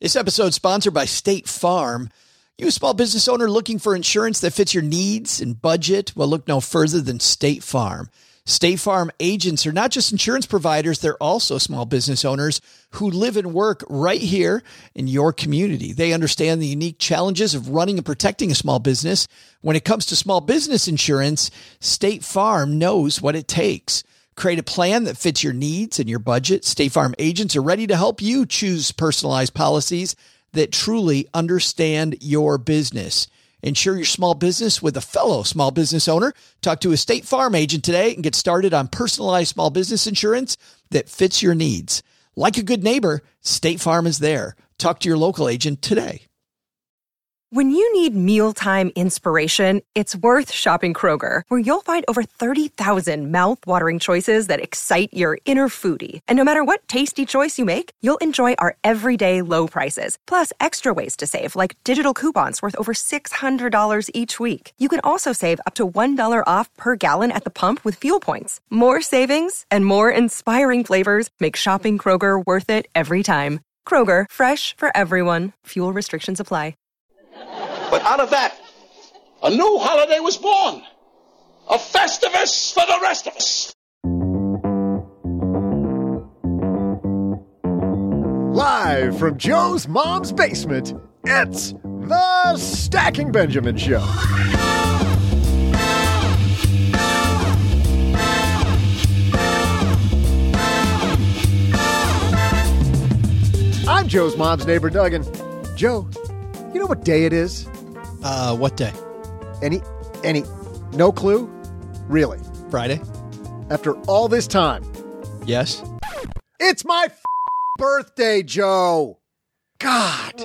This episode is sponsored by State Farm. You a small business owner looking for insurance that fits your needs and budget? Well, look no further than State Farm. State Farm agents are not just insurance providers, they're also small business owners who live and work right here in your community. They understand the unique challenges of running and protecting a small business. When it comes to small business insurance, State Farm knows what it takes. Create a plan that fits your needs and your budget. State Farm agents are ready to help you choose personalized policies that truly understand your business. Insure your small business with a fellow small business owner. Talk to a State Farm agent today and get started on personalized small business insurance that fits your needs. Like a good neighbor, State Farm is there. Talk to your local agent today. When you need mealtime inspiration, it's worth shopping Kroger, where you'll find over 30,000 mouth-watering choices that excite your inner foodie. And no matter what tasty choice you make, you'll enjoy our everyday low prices, plus extra ways to save, like digital coupons worth over $600 each week. You can also save up to $1 off per gallon at the pump with fuel points. More savings and more inspiring flavors make shopping Kroger worth it every time. Kroger, fresh for everyone. Fuel restrictions apply. But out of that, a new holiday was born. A Festivus for the rest of us. Live from Joe's mom's basement, it's the Stacking Benjamin Show. I'm Joe's mom's neighbor, Doug, and Joe, you know what day it is? What day? Any? No clue? Really? Friday? After all this time? Yes. It's my birthday, Joe. God.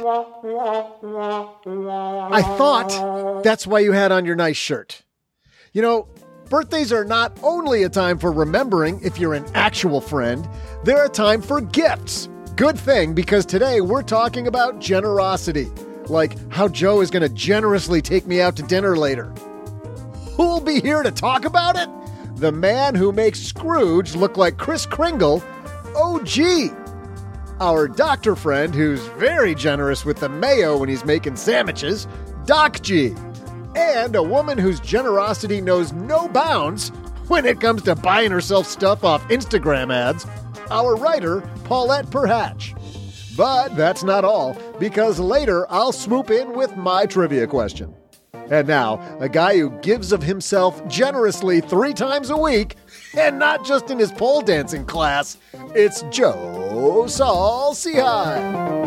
I thought that's why you had on your nice shirt. You know, birthdays are not only a time for remembering if you're an actual friend, they're a time for gifts. Good thing, because today we're talking about generosity. Like how Joe is going to generously take me out to dinner later. Who'll be here to talk about it? The man who makes Scrooge look like Kris Kringle, OG. Our doctor friend who's very generous with the mayo when he's making sandwiches, Doc G. And a woman whose generosity knows no bounds when it comes to buying herself stuff off Instagram ads, our writer, Paulette Perhatch. But that's not all, because later I'll swoop in with my trivia question. And now, a guy who gives of himself generously 3 times a week, and not just in his pole dancing class, it's Joe Saul-Sehy.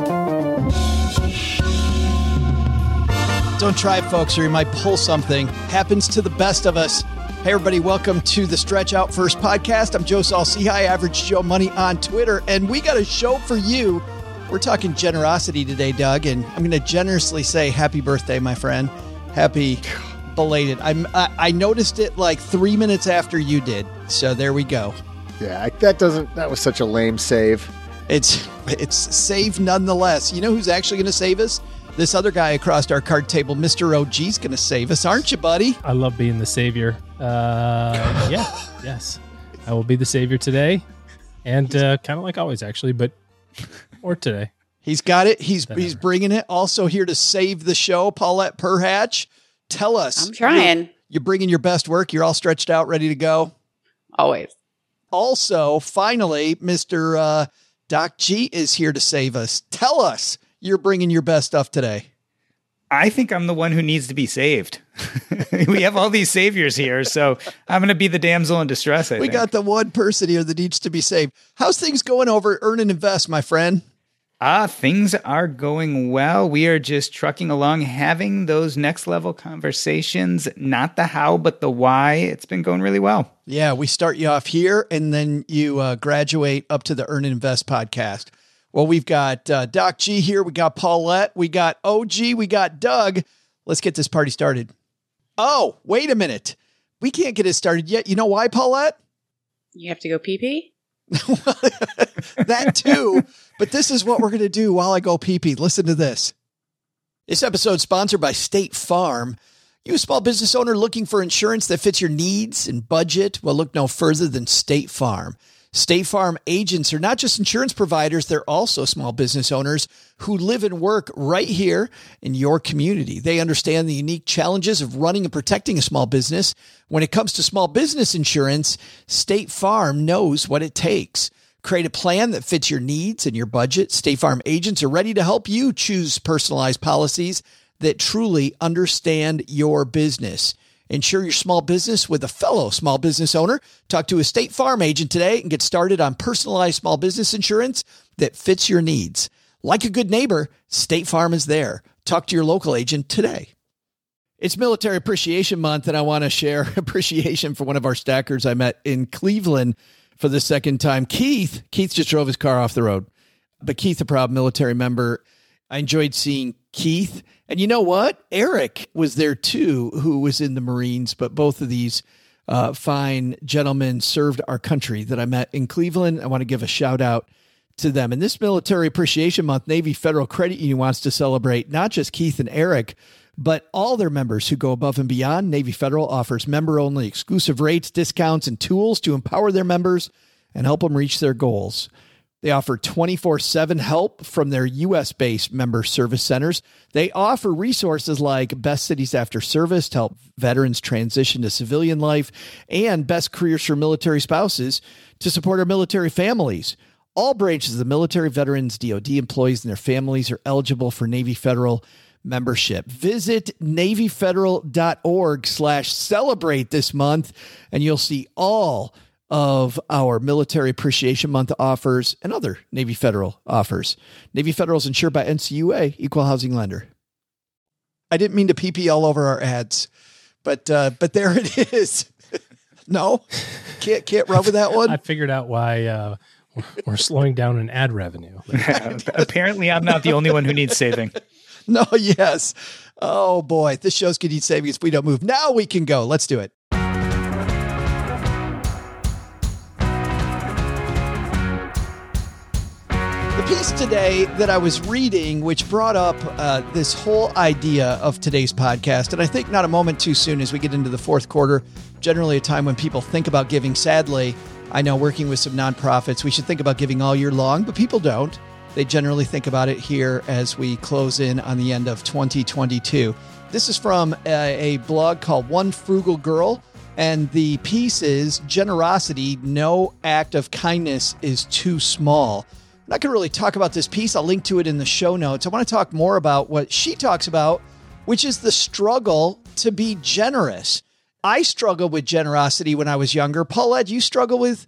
Don't try it, folks, or you might pull something. Happens to the best of us. Hey, everybody, welcome to the Stretch Out First podcast. I'm Joe Saul-Sehy, Average Joe Money on Twitter, and we got a show for you. We're talking generosity today, Doug, and I'm going to generously say happy birthday, my friend. Happy belated. I noticed it like 3 minutes after you did, so there we go. Yeah, that was such a lame save. It's saved nonetheless. You know who's actually going to save us? This other guy across our card table, Mr. OG's going to save us, aren't you, buddy? I love being the savior. Yes. I will be the savior today, and kind of like always, actually, but... Or today. He's got it. He's bringing it. Also here to save the show, Paulette Perhatch. Tell us. I'm trying. You're bringing your best work. You're all stretched out, ready to go. Always. Also, finally, Mr. Doc G is here to save us. Tell us you're bringing your best stuff today. I think I'm the one who needs to be saved. We have all these saviors here, so I'm going to be the damsel in distress, I think. We got the one person here that needs to be saved. How's things going over at Earn and Invest, my friend? Things are going well. We are just trucking along, having those next level conversations, not the how, but the why. It's been going really well. Yeah, we start you off here, and then you graduate up to the Earn and Invest podcast. Well, we've got Doc G here. We got Paulette. We got OG. We got Doug. Let's get this party started. Oh, wait a minute. We can't get it started yet. You know why, Paulette? You have to go pee-pee? That too. But this is what we're going to do while I go pee-pee. Listen to this. This episode is sponsored by State Farm. You a small business owner looking for insurance that fits your needs and budget? Well, look no further than State Farm. State Farm agents are not just insurance providers, they're also small business owners who live and work right here in your community. They understand the unique challenges of running and protecting a small business. When it comes to small business insurance, State Farm knows what it takes. Create a plan that fits your needs and your budget. State Farm agents are ready to help you choose personalized policies that truly understand your business. Insure your small business with a fellow small business owner. Talk to a State Farm agent today and get started on personalized small business insurance that fits your needs. Like a good neighbor, State Farm is there. Talk to your local agent today. It's Military Appreciation Month, and I want to share appreciation for one of our stackers I met in Cleveland for the second time. Keith just drove his car off the road, but Keith, a proud military member. I enjoyed seeing Keith. And you know what? Eric was there too, who was in the Marines, but both of these fine gentlemen served our country that I met in Cleveland. I want to give a shout out to them. And this Military Appreciation Month, Navy Federal Credit Union wants to celebrate not just Keith and Eric, but all their members who go above and beyond. Navy Federal offers member-only exclusive rates, discounts, and tools to empower their members and help them reach their goals. They offer 24/7 help from their U.S.-based member service centers. They offer resources like Best Cities After Service to help veterans transition to civilian life and Best Careers for Military Spouses to support our military families. All branches of the military, veterans, DoD employees, and their families are eligible for Navy Federal membership. Visit NavyFederal.org/celebrate this month, and you'll see all of our Military Appreciation Month offers and other Navy Federal offers. Navy Federal is insured by NCUA, Equal Housing Lender. I didn't mean to pee all over our ads, but there it is. No, can't run with that one. I figured out why we're slowing down in ad revenue. Apparently, I'm not the only one who needs saving. No, yes. Oh boy, this show's going to need saving if we don't move. Now we can go. Let's do it. The piece today that I was reading, which brought up this whole idea of today's podcast, and I think not a moment too soon as we get into the fourth quarter, generally a time when people think about giving. Sadly, I know working with some nonprofits, we should think about giving all year long, but people don't. They generally think about it here as we close in on the end of 2022. This is from a blog called One Frugal Girl, and the piece is Generosity, No Act of Kindness is Too Small. I'm not going to really talk about this piece. I'll link to it in the show notes. I want to talk more about what she talks about, which is the struggle to be generous. I struggled with generosity when I was younger. Paulette, have you struggled with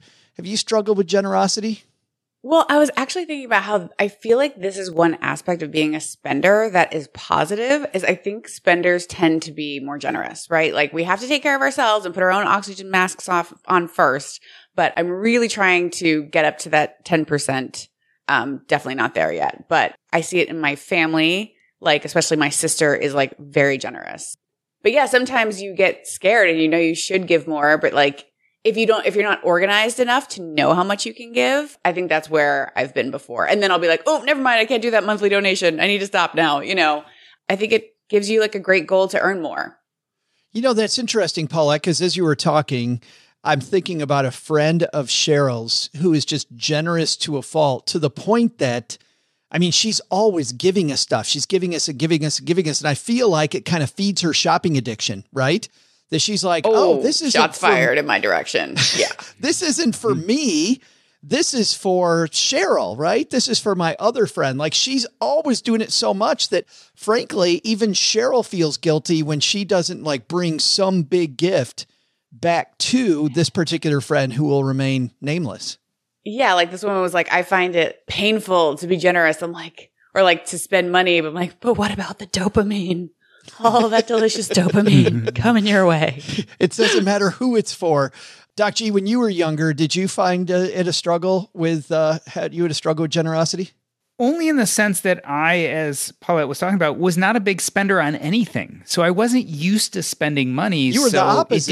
generosity? Well, I was actually thinking about how I feel like this is one aspect of being a spender that is positive, is I think spenders tend to be more generous, right? Like we have to take care of ourselves and put our own oxygen masks on first, but I'm really trying to get up to that 10%. Definitely not there yet, but I see it in my family, like especially my sister is like very generous. But yeah, sometimes you get scared and you know you should give more, but like if you're not organized enough to know how much you can give, I think that's where I've been before. And then I'll be like, oh, never mind. I can't do that monthly donation. I need to stop now. You know, I think it gives you like a great goal to earn more. You know, that's interesting, Paulette, because as you were talking, I'm thinking about a friend of Cheryl's who is just generous to a fault, to the point that, I mean, she's always giving us stuff. She's giving us. And I feel like it kind of feeds her shopping addiction, right? That she's like, oh, this is shots fired in my direction. Yeah. This isn't for me. This is for Cheryl, right? This is for my other friend. Like she's always doing it so much that frankly, even Cheryl feels guilty when she doesn't like bring some big gift back to this particular friend who will remain nameless. Yeah. Like this woman was like, I find it painful to be generous. I'm like, or like to spend money, but I'm like, but what about the dopamine? All that delicious dopamine coming your way. It doesn't matter who it's for. Doc G, when you were younger, did you find it a struggle with, had a struggle with generosity? Only in the sense that I, as Paulette was talking about, was not a big spender on anything. So I wasn't used to spending money. You were the opposite.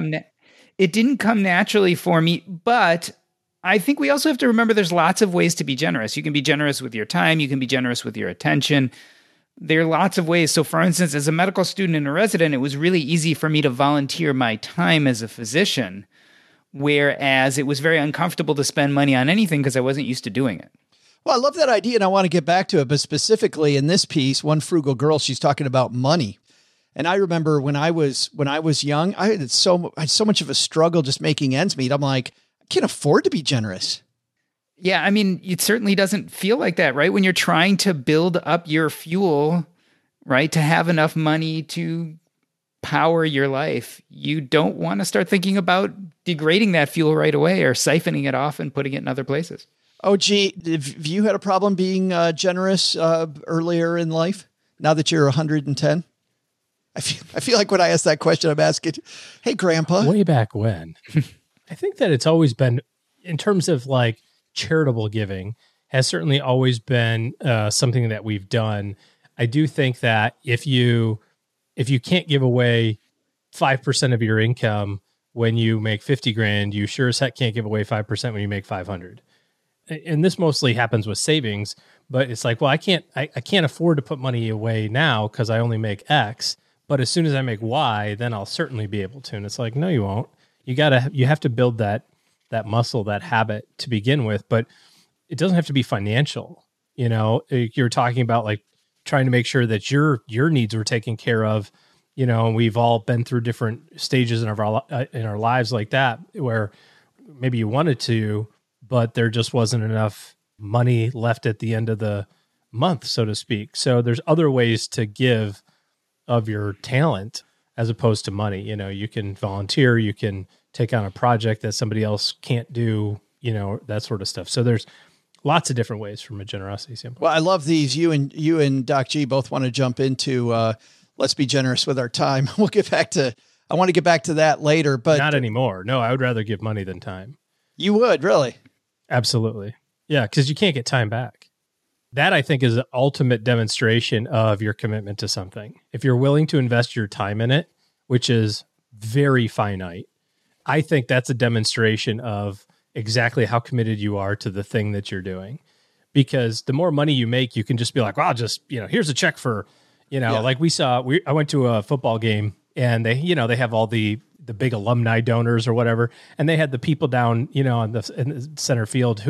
It didn't come naturally for me, but I think we also have to remember there's lots of ways to be generous. You can be generous with your time. You can be generous with your attention. There are lots of ways. So for instance, as a medical student and a resident, it was really easy for me to volunteer my time as a physician. whereas it was very uncomfortable to spend money on anything because I wasn't used to doing it. Well, I love that idea, and I want to get back to it. But specifically in this piece, One Frugal Girl, she's talking about money. And I remember when I was young, I had so much of a struggle just making ends meet. I'm like, I can't afford to be generous. Yeah, I mean, it certainly doesn't feel like that, right? When you're trying to build up your fuel, right, to have enough money to power your life, you don't want to start thinking about degrading that fuel right away or siphoning it off and putting it in other places. Oh, gee, have you had a problem being generous earlier in life now that you're 110? I feel like when I ask that question, I'm asking, hey, Grandpa. Way back when. I think that it's always been, in terms of like charitable giving, has certainly always been something that we've done. I do think that if you can't give away 5% of your income when you make 50 grand, you sure as heck can't give away 5% when you make 500. And this mostly happens with savings, but it's like, well, I can't afford to put money away now because I only make X. But as soon as I make Y, then I'll certainly be able to. And it's like, no, you won't. You have to build that muscle, that habit to begin with. But it doesn't have to be financial. You know, you're talking about like trying to make sure that your needs were taken care of. You know, and we've all been through different stages in our lives like that, where maybe you wanted to, but there just wasn't enough money left at the end of the month, so to speak. So there's other ways to give of your talent as opposed to money. You know, you can volunteer, you can take on a project that somebody else can't do, you know, that sort of stuff. So there's lots of different ways from a generosity standpoint. Well, I love these. You and Doc G both want to jump into let's be generous with our time. I want to get back to that later, but not anymore. No, I would rather give money than time. You would, really? Absolutely. Yeah, because you can't get time back. That, I think, is the ultimate demonstration of your commitment to something. If you're willing to invest your time in it, which is very finite, I think that's a demonstration of exactly how committed you are to the thing that you're doing. Because the more money you make, you can just be like, well, just, you know, here's a check for, you know, like I went to a football game and they have all the big alumni donors or whatever. And they had the people down, you know, in the center field.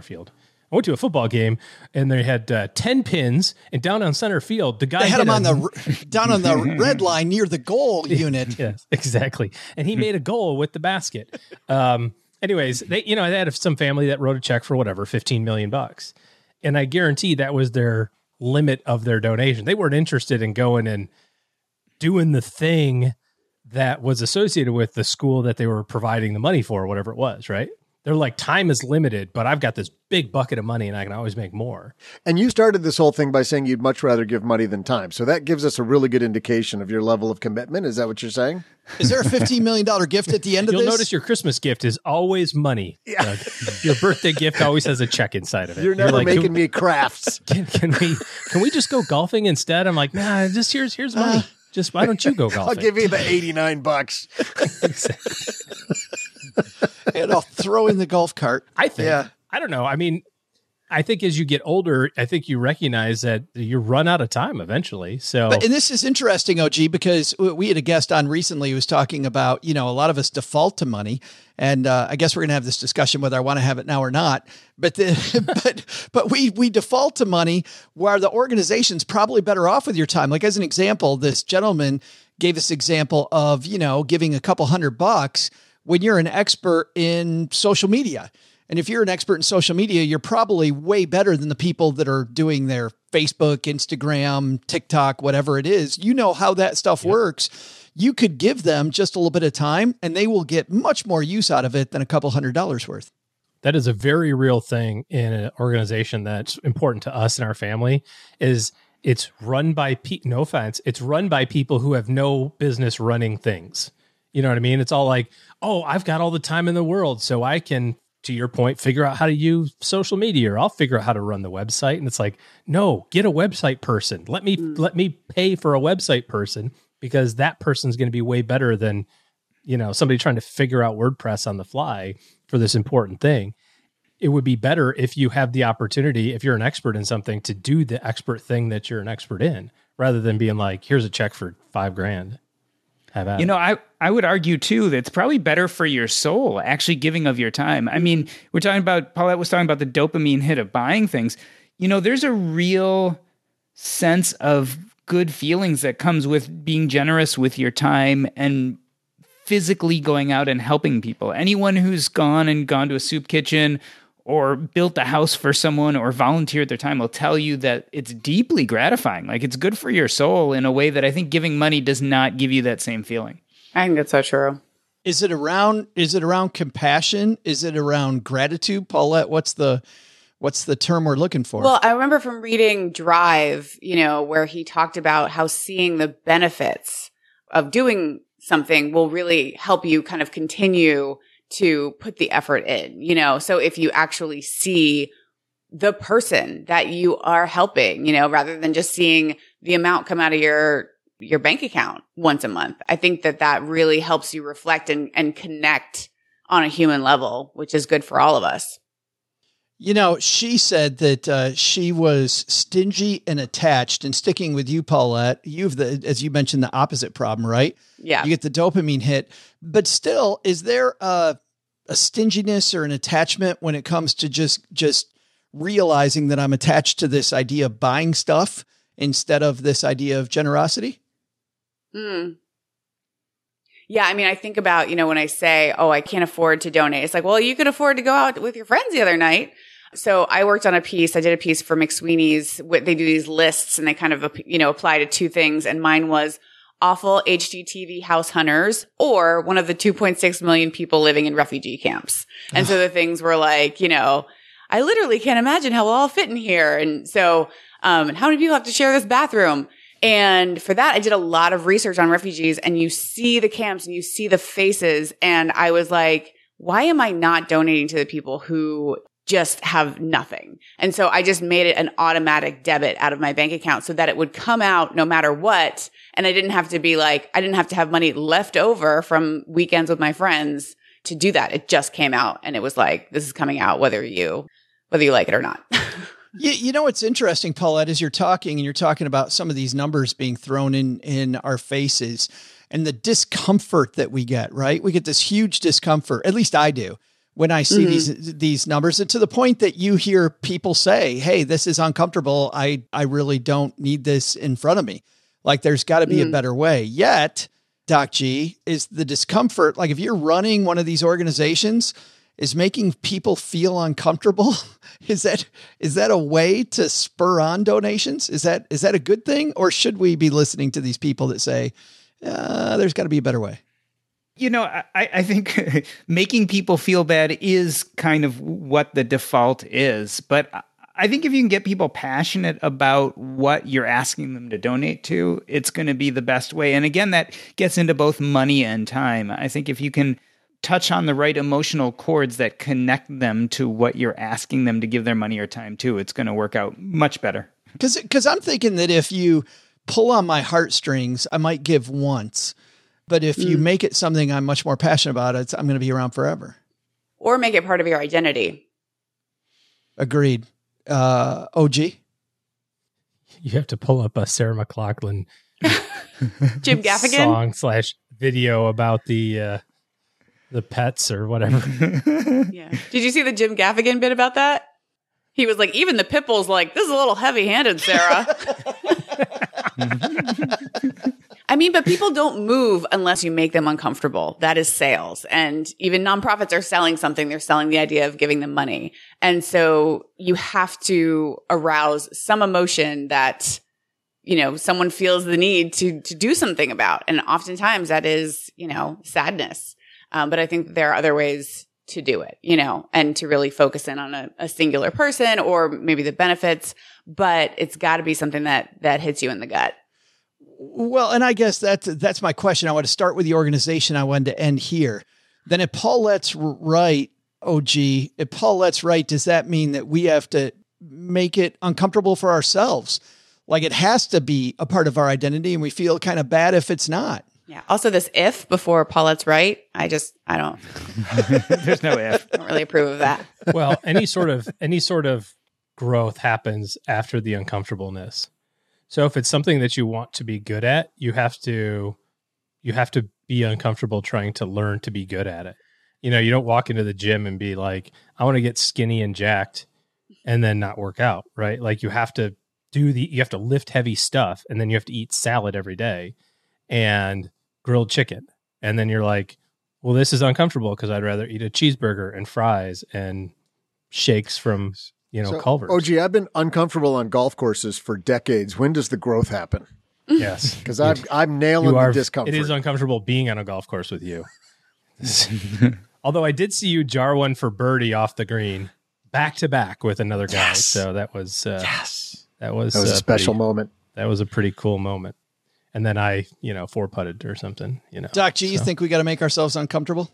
I went to a football game and they had 10 pins, and down on center field, the guy they had him down on the red line near the goal unit. Yes, exactly. And he made a goal with the basket. Anyways, they had some family that wrote a check for whatever, $15 million. And I guarantee that was their limit of their donation. They weren't interested in going and doing the thing that was associated with the school that they were providing the money for, whatever it was, right? They're like, time is limited, but I've got this big bucket of money and I can always make more. And you started this whole thing by saying you'd much rather give money than time. So that gives us a really good indication of your level of commitment. Is that what you're saying? Is there a $15 million gift at the end of this? You'll notice your Christmas gift is always money. Yeah. Your birthday gift always has a check inside of it. You're never like, making me crafts. Can we just go golfing instead? I'm like, nah, just here's money. Just why don't you go golfing? I'll give you the $89. And I'll throw in the golf cart. I think. Yeah. I don't know. I mean, I think as you get older, I think you recognize that you run out of time eventually. So, and this is interesting, OG, because we had a guest on recently who was talking about, you know, a lot of us default to money. And I guess we're going to have this discussion whether I want to have it now or not. But but we default to money where the organization's probably better off with your time. Like as an example, this gentleman gave this example of, you know, giving a couple $100 when you're an expert in social media. And if you're an expert in social media, you're probably way better than the people that are doing their Facebook, Instagram, TikTok, whatever it is. You know how that stuff works. You could give them just a little bit of time and they will get much more use out of it than a couple $100 worth. That is a very real thing in an organization that's important to us and our family. Is it's run by no offense, it's run by people who have no business running things. You know what I mean? It's all like, oh, I've got all the time in the world, so I can, to your point, figure out how to use social media, or I'll figure out how to run the website. And it's like, no, get a website person. Let me pay for a website person, because that person's going to be way better than, you know, somebody trying to figure out WordPress on the fly for this important thing. It would be better if you have the opportunity, if you're an expert in something, to do the expert thing that you're an expert in, rather than being like, here's a check for $5,000. have at You it. know, I would argue too that it's probably better for your soul actually giving of your time. I mean, we're talking about, Paulette was talking about the dopamine hit of buying things. You know, there's a real sense of good feelings that comes with being generous with your time and physically going out and helping people. Anyone who's gone to a soup kitchen or built a house for someone or volunteered their time will tell you that it's deeply gratifying. Like, it's good for your soul in a way that I think giving money does not give you that same feeling. I think that's so true. Is it around compassion? Is it around gratitude? Paulette, what's the term we're looking for? Well, I remember from reading Drive, you know, where he talked about how seeing the benefits of doing something will really help you kind of continue to put the effort in, you know? So if you actually see the person that you are helping, you know, rather than just seeing the amount come out of your bank account once a month, I think that really helps you reflect and connect on a human level, which is good for all of us. You know, she said that she was stingy and attached. And sticking with you, Paulette, as you mentioned, the opposite problem, right? Yeah. You get the dopamine hit. But still, is there a stinginess or an attachment when it comes to just realizing that I'm attached to this idea of buying stuff instead of this idea of generosity? Yeah, I mean, I think about, you know, when I say, oh, I can't afford to donate, it's like, well, you could afford to go out with your friends the other night. So I worked on I did a piece for McSweeney's. They do these lists and they kind of, you know, apply to two things. And mine was awful HGTV house hunters or one of the 2.6 million people living in refugee camps. And so the things were like, you know, I literally can't imagine how we'll all fit in here. And so, and how many people have to share this bathroom? And for that, I did a lot of research on refugees and you see the camps and you see the faces. And I was like, why am I not donating to the people who just have nothing? And so I just made it an automatic debit out of my bank account so that it would come out no matter what. And I didn't have to have money left over from weekends with my friends to do that. It just came out and it was like, this is coming out whether you like it or not. You know, what's interesting, Paulette, as you're talking about some of these numbers being thrown in our faces and the discomfort that we get, right? We get this huge discomfort, at least I do, when I see these numbers, and to the point that you hear people say, hey, this is uncomfortable. I really don't need this in front of me. Like, there's got to be a better way. Yet, Doc G, is the discomfort, like if you're running one of these organizations, is making people feel uncomfortable? Is that a way to spur on donations? Is that a good thing? Or should we be listening to these people that say, there's got to be a better way? You know, I think making people feel bad is kind of what the default is. But I think if you can get people passionate about what you're asking them to donate to, it's going to be the best way. And again, that gets into both money and time. I think if you can touch on the right emotional chords that connect them to what you're asking them to give their money or time to, it's going to work out much better. Because I'm thinking that if you pull on my heartstrings, I might give once. But if you make it something I'm much more passionate about, I'm going to be around forever. Or make it part of your identity. Agreed. OG? You have to pull up a Sarah McLachlan Jim Gaffigan song/video about the pets or whatever. Yeah. Did you see the Jim Gaffigan bit about that? He was like, even the pit bull's like, this is a little heavy-handed, Sarah. I mean, but people don't move unless you make them uncomfortable. That is sales. And even nonprofits are selling something. They're selling the idea of giving them money. And so you have to arouse some emotion that, you know, someone feels the need to do something about. And oftentimes that is, you know, sadness. But I think there are other ways to do it, you know, and to really focus in on a singular person or maybe the benefits, but it's got to be something that hits you in the gut. Well, and I guess that's my question. I want to start with the organization. I wanted to end here. Then if Paulette's right, OG, if Paulette's right, does that mean that we have to make it uncomfortable for ourselves? Like it has to be a part of our identity and we feel kind of bad if it's not. Yeah. Also this if before Paulette's right, I don't. There's no if. I don't really approve of that. Well, any sort of growth happens after the uncomfortableness. So if it's something that you want to be good at, you have to be uncomfortable trying to learn to be good at it. You know, you don't walk into the gym and be like, I want to get skinny and jacked and then not work out, right? Like you have to you have to lift heavy stuff, and then you have to eat salad every day and grilled chicken. And then you're like, well, this is uncomfortable because I'd rather eat a cheeseburger and fries and shakes from, Culver's. OG, I've been uncomfortable on golf courses for decades. When does the growth happen? Yes. Because I'm nailing the discomfort. It is uncomfortable being on a golf course with you. Although I did see you jar one for birdie off the green back to back with another guy. Yes. So that was that was a special moment. That was a pretty cool moment. And then I, 4-putted or something, Doc G, you think we got to make ourselves uncomfortable?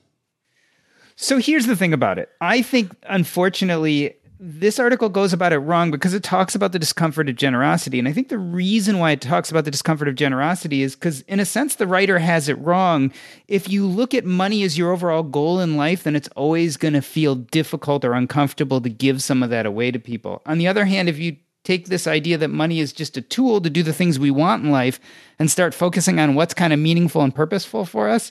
So here's the thing about it. I think, unfortunately, this article goes about it wrong because it talks about the discomfort of generosity. And I think the reason why it talks about the discomfort of generosity is because, in a sense, the writer has it wrong. If you look at money as your overall goal in life, then it's always going to feel difficult or uncomfortable to give some of that away to people. On the other hand, if you take this idea that money is just a tool to do the things we want in life and start focusing on what's kind of meaningful and purposeful for us,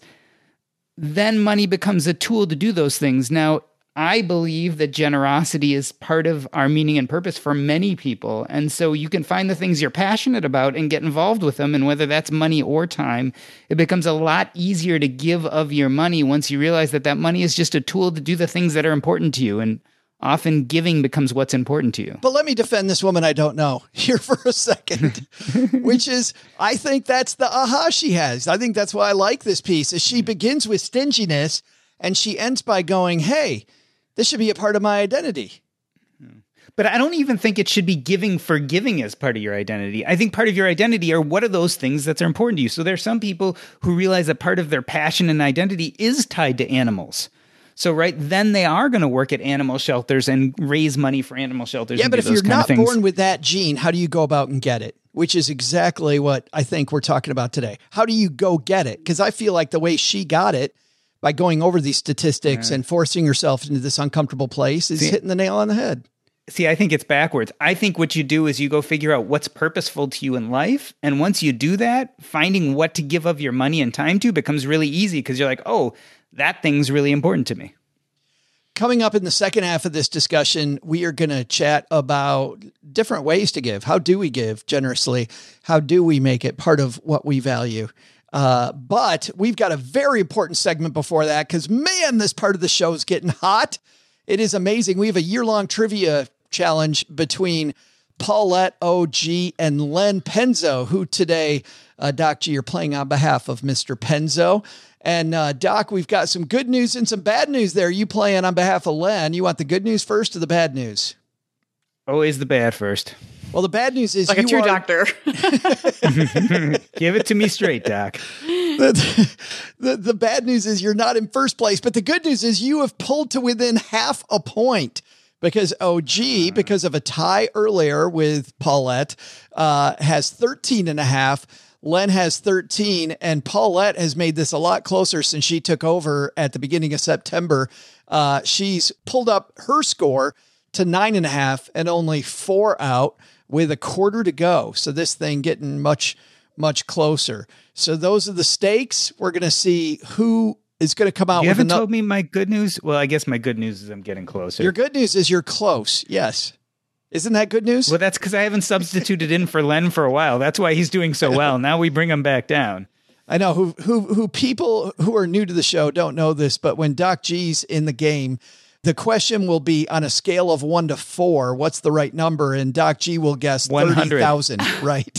then money becomes a tool to do those things. Now, I believe that generosity is part of our meaning and purpose for many people. And so you can find the things you're passionate about and get involved with them. And whether that's money or time, it becomes a lot easier to give of your money once you realize that that money is just a tool to do the things that are important to you. And often giving becomes what's important to you. But let me defend this woman I don't know here for a second, which is, I think that's the aha she has. I think that's why I like this piece, is she begins with stinginess and she ends by going, hey, this should be a part of my identity. But I don't even think it should be giving for giving as part of your identity. I think part of your identity are what are those things that are important to you. So there are some people who realize that part of their passion and identity is tied to animals. So, right, then they are going to work at animal shelters and raise money for animal shelters. Yeah, but if you're not born with that gene, how do you go about and get it? Which is exactly what I think we're talking about today. How do you go get it? Because I feel like the way she got it, by going over these statistics and forcing herself into this uncomfortable place, is hitting the nail on the head. See, I think it's backwards. I think what you do is you go figure out what's purposeful to you in life. And once you do that, finding what to give of your money and time to becomes really easy because you're like, oh, that thing's really important to me. Coming up in the second half of this discussion, we are going to chat about different ways to give. How do we give generously? How do we make it part of what we value? But we've got a very important segment before that because, man, this part of the show is getting hot. It is amazing. We have a year-long trivia challenge between Paulette OG and Len Penzo, who today, Doc G, you're playing on behalf of Mr. Penzo. And Doc, we've got some good news and some bad news there. You playing on behalf of Len. You want the good news first or the bad news? Always the bad first. Well, the bad news is like a true doctor. Give it to me straight, Doc. The bad news is you're not in first place, but the good news is you have pulled to within half a point because OG, because of a tie earlier with Paulette, has 13.5. Len has 13, and Paulette has made this a lot closer since she took over at the beginning of September. She's pulled up her score to 9.5 and only 4 out with a quarter to go. So this thing getting much, much closer. So those are the stakes. We're going to see who is going to come out. You haven't told me my good news. Well, I guess my good news is I'm getting closer. Your good news is you're close. Yes. Isn't that good news? Well, that's because I haven't substituted in for Len for a while. That's why he's doing so well. Now we bring him back down. I know who people who are new to the show don't know this, but when Doc G's in the game, the question will be on a scale of 1 to 4. What's the right number? And Doc G will guess 30,000. Right.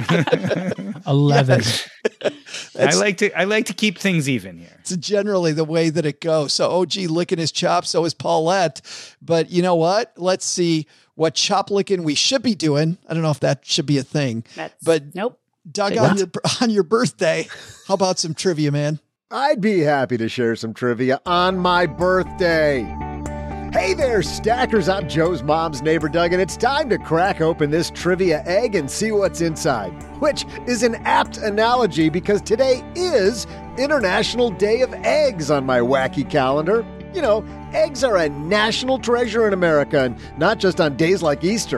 11. I like to keep things even here. It's generally the way that it goes. So OG licking his chops. So is Paulette. But you know what? Let's see what chop licking we should be doing. I don't know if that should be a thing. Nope. Doug, on your birthday, how about some trivia, man? I'd be happy to share some trivia on my birthday. Hey there, stackers. I'm Joe's mom's neighbor, Doug, and it's time to crack open this trivia egg and see what's inside, which is an apt analogy because today is International Day of Eggs on my wacky calendar. You know, eggs are a national treasure in America, and not just on days like Easter.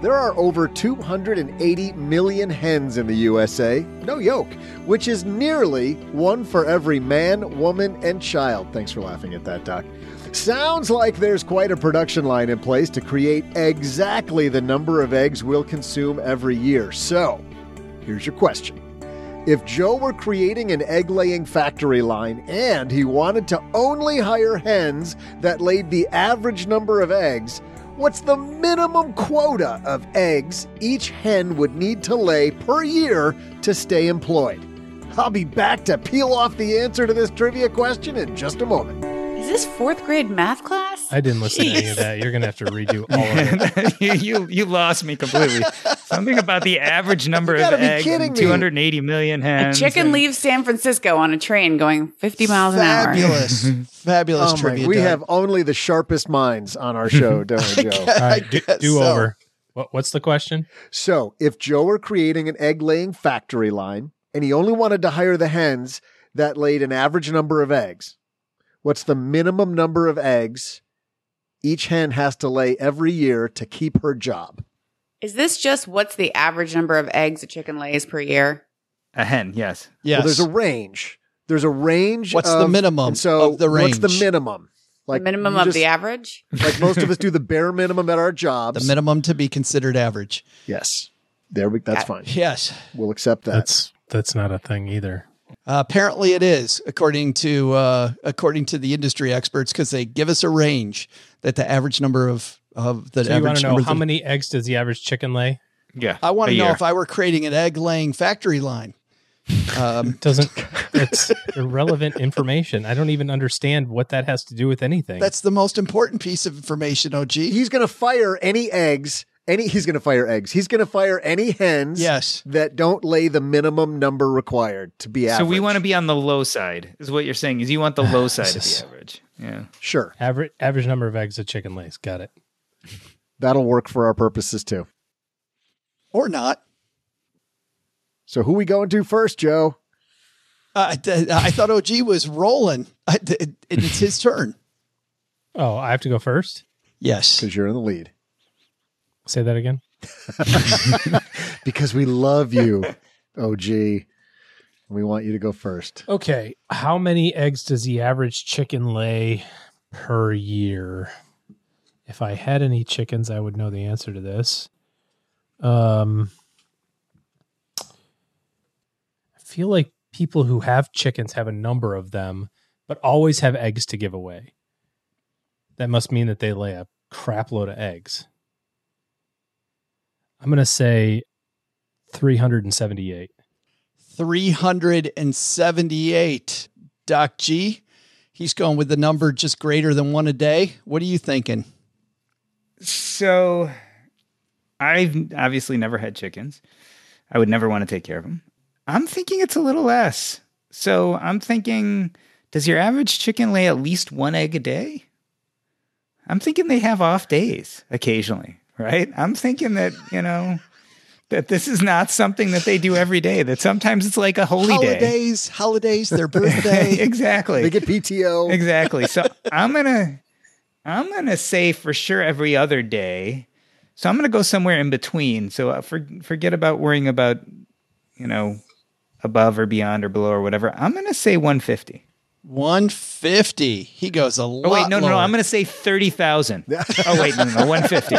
There are over 280 million hens in the USA, no yolk, which is nearly one for every man, woman, and child. Thanks for laughing at that, Doc. Sounds like there's quite a production line in place to create exactly the number of eggs we'll consume every year. So, here's your question. If Joe were creating an egg-laying factory line and he wanted to only hire hens that laid the average number of eggs, what's the minimum quota of eggs each hen would need to lay per year to stay employed? I'll be back to peel off the answer to this trivia question in just a moment. Is this fourth grade math class? I didn't listen to any of that. You're going to have to redo all of it. you lost me completely. Something about the average number of eggs, 280 million hens. A chicken leaves San Francisco on a train going 50 miles an hour. Fabulous trivia. We have only the sharpest minds on our show, don't we, Joe? All right, do over. What's the question? So, if Joe were creating an egg-laying factory line and he only wanted to hire the hens that laid an average number of eggs, what's the minimum number of eggs each hen has to lay every year to keep her job? Is this just what's the average number of eggs a chicken lays per year? A hen, yes. Yes. Well, there's a range. There's a range. What's the minimum of the range? What's the minimum? Like the minimum of the average? Like most of us do the bare minimum at our jobs. The minimum to be considered average. Yes. That's fine. Yes. We'll accept that. That's not a thing either. Apparently it is, according to the industry experts, because they give us a range that the average number of the So average you want to know number how many eggs does the average chicken lay? Yeah. I want to know if I were creating an egg-laying factory line. It's irrelevant information. I don't even understand what that has to do with anything. That's the most important piece of information, OG. He's going to fire any eggs. He's going to fire eggs. He's going to fire any hens that don't lay the minimum number required to be average. So we want to be on the low side, is what you're saying, is you want the low side of the average. Yeah. Sure. Average number of eggs a chicken lays. Got it. That'll work for our purposes too. Or not. So who we going to first, Joe? I thought OG was rolling. It's his turn. Oh, I have to go first? Yes. Because you're in the lead. Say that again. Because we love you, OG. We want you to go first. Okay. How many eggs does the average chicken lay per year? If I had any chickens, I would know the answer to this. I feel like people who have chickens have a number of them, but always have eggs to give away. That must mean that they lay a crap load of eggs. I'm going to say 378. 378. Doc G, he's going with the number just greater than one a day. What are you thinking? So I've obviously never had chickens. I would never want to take care of them. I'm thinking it's a little less. So I'm thinking, does your average chicken lay at least one egg a day? I'm thinking they have off days occasionally, right? I'm thinking that, that this is not something that they do every day, that sometimes it's like a holy day. Holidays, their birthday. Exactly. They get PTO. Exactly. So I'm going to say for sure every other day. So I'm going to go somewhere in between. So forget about worrying about, above or beyond or below or whatever. I'm going to say 150. 150. He goes a lot. Oh, wait, no. lower. I'm going to say 30,000. Oh, wait, no, 150.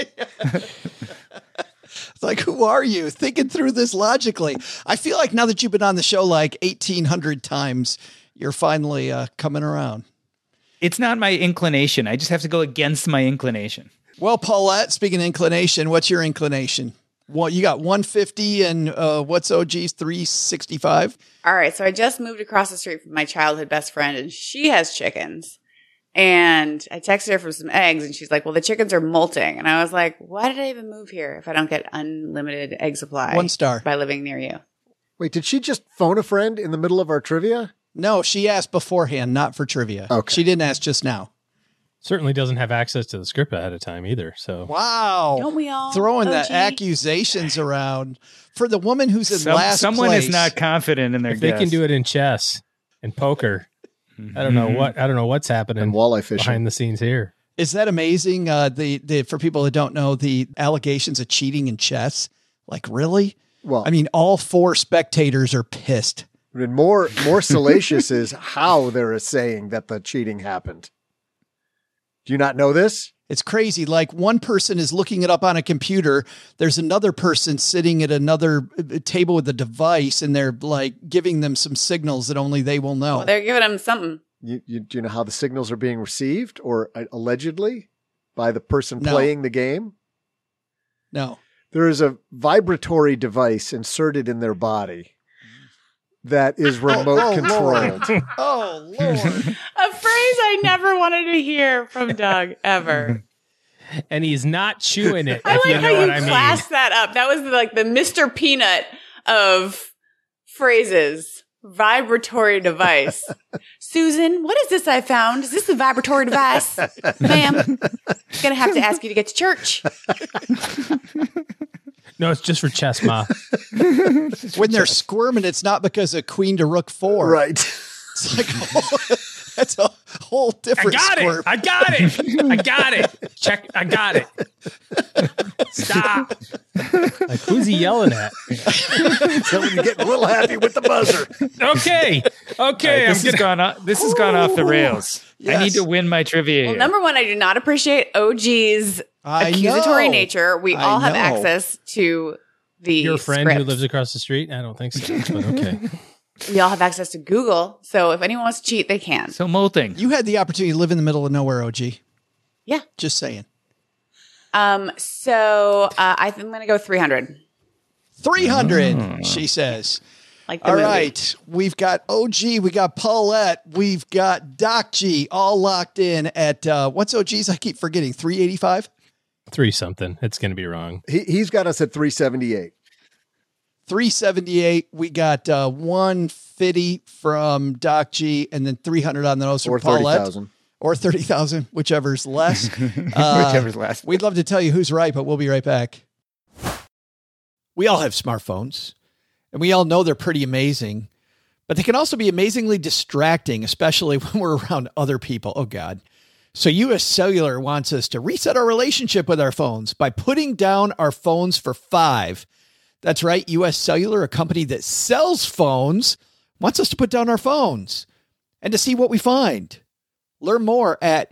It's like, who are you? Thinking through this logically. I feel like now that you've been on the show like 1,800 times, you're finally coming around. It's not my inclination. I just have to go against my inclination. Well, Paulette, speaking of inclination, what's your inclination? Well, you got 150 and what's OG's 365? All right. So I just moved across the street from my childhood best friend and she has chickens. And I texted her for some eggs and she's like, well, the chickens are molting. And I was like, why did I even move here if I don't get unlimited egg supply? 1 star. By living near you. Wait, did she just phone a friend in the middle of our trivia? No, she asked beforehand, not for trivia. Okay. She didn't ask just now. Certainly doesn't have access to the script ahead of time either. So Wow. Don't we all? Throwing OG? the accusations around for the woman who's in last someone place. is not confident in their if they guess. can do it in chess and poker, I don't know what's happening And walleye fishing. behind the scenes here. Is that amazing? The for people that don't know, the allegations of cheating in chess, like really? Well, I mean, all 4 spectators are pissed. And more salacious is how they're saying that the cheating happened. Do you not know this? It's crazy. Like one person is looking it up on a computer. There's another person sitting at another table with a device, and they're like giving them some signals that only they will know. Well, they're giving them something. Do you know how the signals are being received or allegedly by the person No. playing the game? No. There is a vibratory device inserted in their body that is remote controlled. Oh, Lord. A phrase I never wanted to hear from Doug ever. And he's not chewing it. I if like you how know you what I mean. classed that up. That was like the Mr. Peanut of phrases. Vibratory device. Susan, what is this I found? Is this a vibratory device? Ma'am, gonna have to ask you to get to church. No, it's just for chess, Ma. When they're squirming, it's not because of queen to rook 4. Right. It's like, that's a whole I different got squirm. it. I got it. I got it. Check. I got it. Stop. Like, who's he yelling at? Someone getting real happy with the buzzer. Okay. Okay. This has gone off the rails. Yes. I need to win my trivia Well, here. number one, I do not appreciate OG's I accusatory know. nature. We I all have know. access to the Your friend script. who lives across the street? I don't think so. But okay. We all have access to Google. So if anyone wants to cheat, they can. So molting. You had the opportunity to live in the middle of nowhere, OG. Yeah. Just saying. So I think I'm going to go 300. 300, she says. Like the All movie. right. We've got OG. We got Paulette. We've got Doc G all locked in at, what's OG's? I keep forgetting. 385? 3 something. It's going to be wrong. He's got us at 378. 378. We got 150 from Doc G, and then 300 on the nose Or from Paulette. 30,000. Or 30,000, whichever's less. Whichever's last. We'd love to tell you who's right, but we'll be right back. We all have smartphones, and we all know they're pretty amazing, but they can also be amazingly distracting, especially when we're around other people. Oh, God. So US Cellular wants us to reset our relationship with our phones by putting down our phones for $5. That's right. US Cellular, a company that sells phones, wants us to put down our phones and to see what we find. Learn more at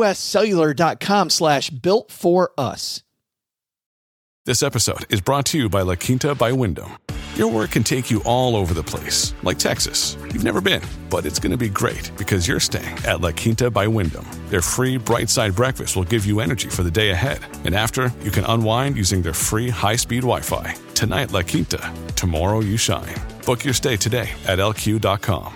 uscellular.com/built-for-us. This episode is brought to you by La Quinta by Wyndham. Your work can take you all over the place, like Texas. You've never been, but it's going to be great because you're staying at La Quinta by Wyndham. Their free Bright Side breakfast will give you energy for the day ahead. And after, you can unwind using their free high-speed Wi-Fi. Tonight, La Quinta. Tomorrow, you shine. Book your stay today at LQ.com.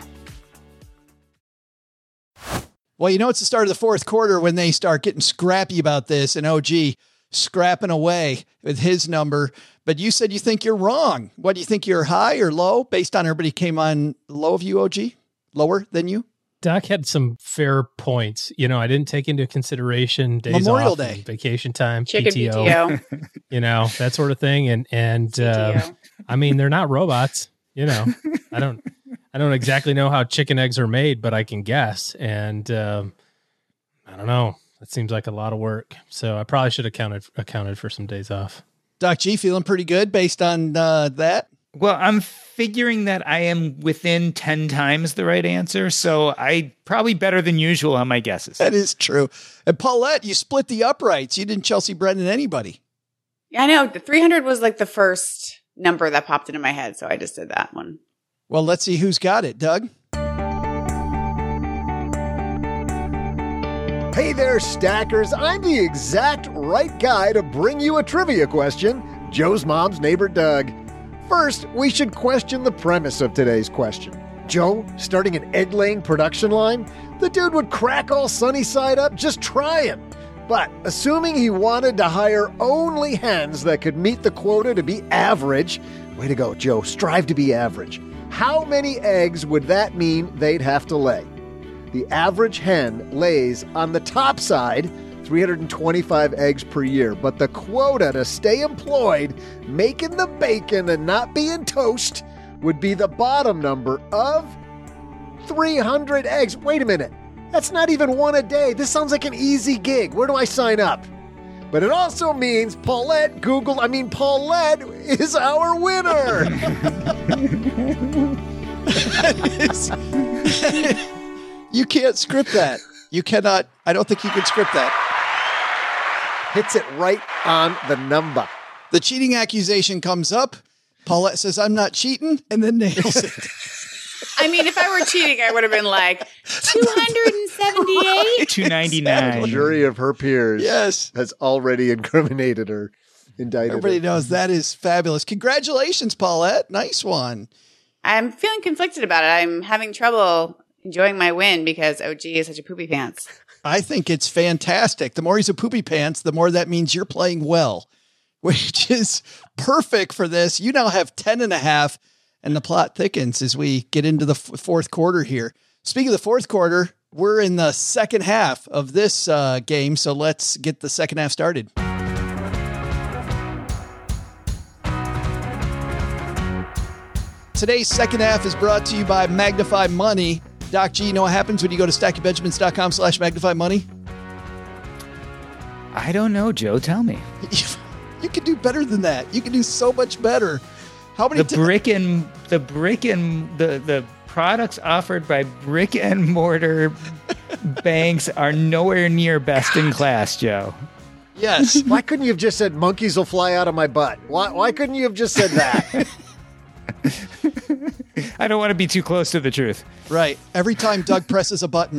Well, you know, it's the start of the fourth quarter when they start getting scrappy about this, and OG scrapping away with his number. But you said you think you're wrong. What do you think? You're high or low based on everybody came on low of you, OG? Lower than you? Doc had some fair points. You know, I didn't take into consideration days Memorial off, Day. and vacation time, Chicken PTO, PTO. you know, that sort of thing. And CTO. I mean, they're not robots, you know. I don't exactly know how chicken eggs are made, but I can guess. And I don't know. It seems like a lot of work. So I probably should have accounted for some days off. Doc G, feeling pretty good based on that? Well, I'm figuring that I am within 10 times the right answer, so I probably better than usual on my guesses. That is true. And Paulette, you split the uprights. You didn't Chelsea Brennan anybody. Yeah, I know. The 300 was like the first number that popped into my head, so I just did that one. Well, let's see who's got it. Doug? Hey there, stackers. I'm the exact right guy to bring you a trivia question. Joe's mom's neighbor, Doug. First, we should question the premise of today's question. Joe, starting an egg-laying production line? The dude would crack all sunny side up just trying. But assuming he wanted to hire only hens that could meet the quota to be average, way to go, Joe, strive to be average. How many eggs would that mean they'd have to lay? The average hen lays on the top side 325 eggs per year, but the quota to stay employed, making the bacon and not being toast, would be the bottom number of 300 eggs. Wait a minute. That's not even one a day. This sounds like an easy gig. Where do I sign up? But it also means Paulette is our winner. You can't script that. You cannot. I don't think you can script that. Hits it right on the number. The cheating accusation comes up. Paulette says, I'm not cheating, and then nails it. I mean, if I were cheating, I would have been like 278, 299. The jury of her peers has already incriminated her, indicted Everybody her. knows that is fabulous. Congratulations, Paulette. Nice one. I'm feeling conflicted about it. I'm having trouble enjoying my win because OG is such a poopy pants. I think it's fantastic. The more he's a poopy pants, the more that means you're playing well, which is perfect for this. You now have 10.5. And the plot thickens as we get into the fourth quarter here. Speaking of the fourth quarter, we're in the second half of this game. So let's get the second half started. Today's second half is brought to you by Magnify Money. Doc G, you know what happens when you go to stackingbenjamins.com/Magnify Money? I don't know, Joe. Tell me. You can do better than that. You can do so much better. How many the products offered by brick and mortar banks are nowhere near best in class, Joe. Yes. Why couldn't you have just said monkeys will fly out of my butt? Why couldn't you have just said that? I don't want to be too close to the truth. Right. Every time Doug presses a button,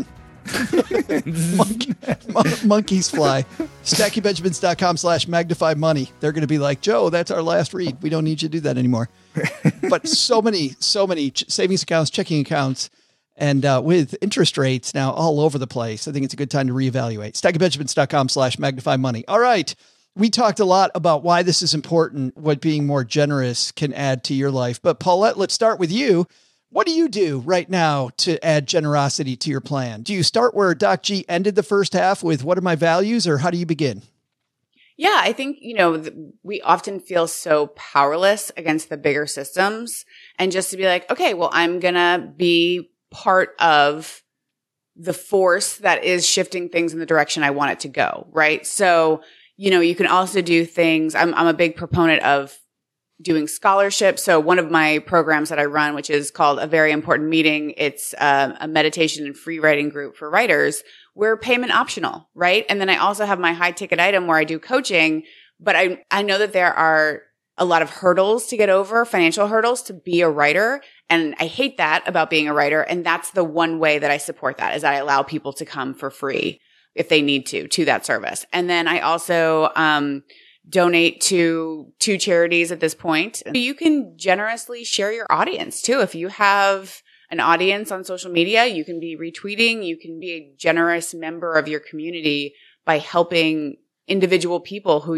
monkeys fly. StackingBenjamins.com/Magnify Money. They're going to be like, Joe, that's our last read. We don't need you to do that anymore. But so many savings accounts, checking accounts, and with interest rates now all over the place, I think it's a good time to reevaluate. StackingBenjamins.com/Magnify Money. All right. We talked a lot about why this is important, what being more generous can add to your life. But Paulette, let's start with you. What do you do right now to add generosity to your plan? Do you start where Doc G ended the first half with what are my values, or how do you begin? Yeah, I think, we often feel so powerless against the bigger systems, and just to be like, okay, well, I'm going to be part of the force that is shifting things in the direction I want it to go. Right. So, you can also do things. I'm a big proponent of doing scholarships. So one of my programs that I run, which is called A Very Important Meeting, it's a meditation and free writing group for writers. We're payment optional, right? And then I also have my high ticket item where I do coaching, but I know that there are a lot of hurdles to get over, financial hurdles to be a writer. And I hate that about being a writer. And that's the one way that I support that, is that I allow people to come for free if they need to that service. And then I also, donate to 2 charities at this point. You can generously share your audience too. If you have an audience on social media, you can be retweeting. You can be a generous member of your community by helping individual people who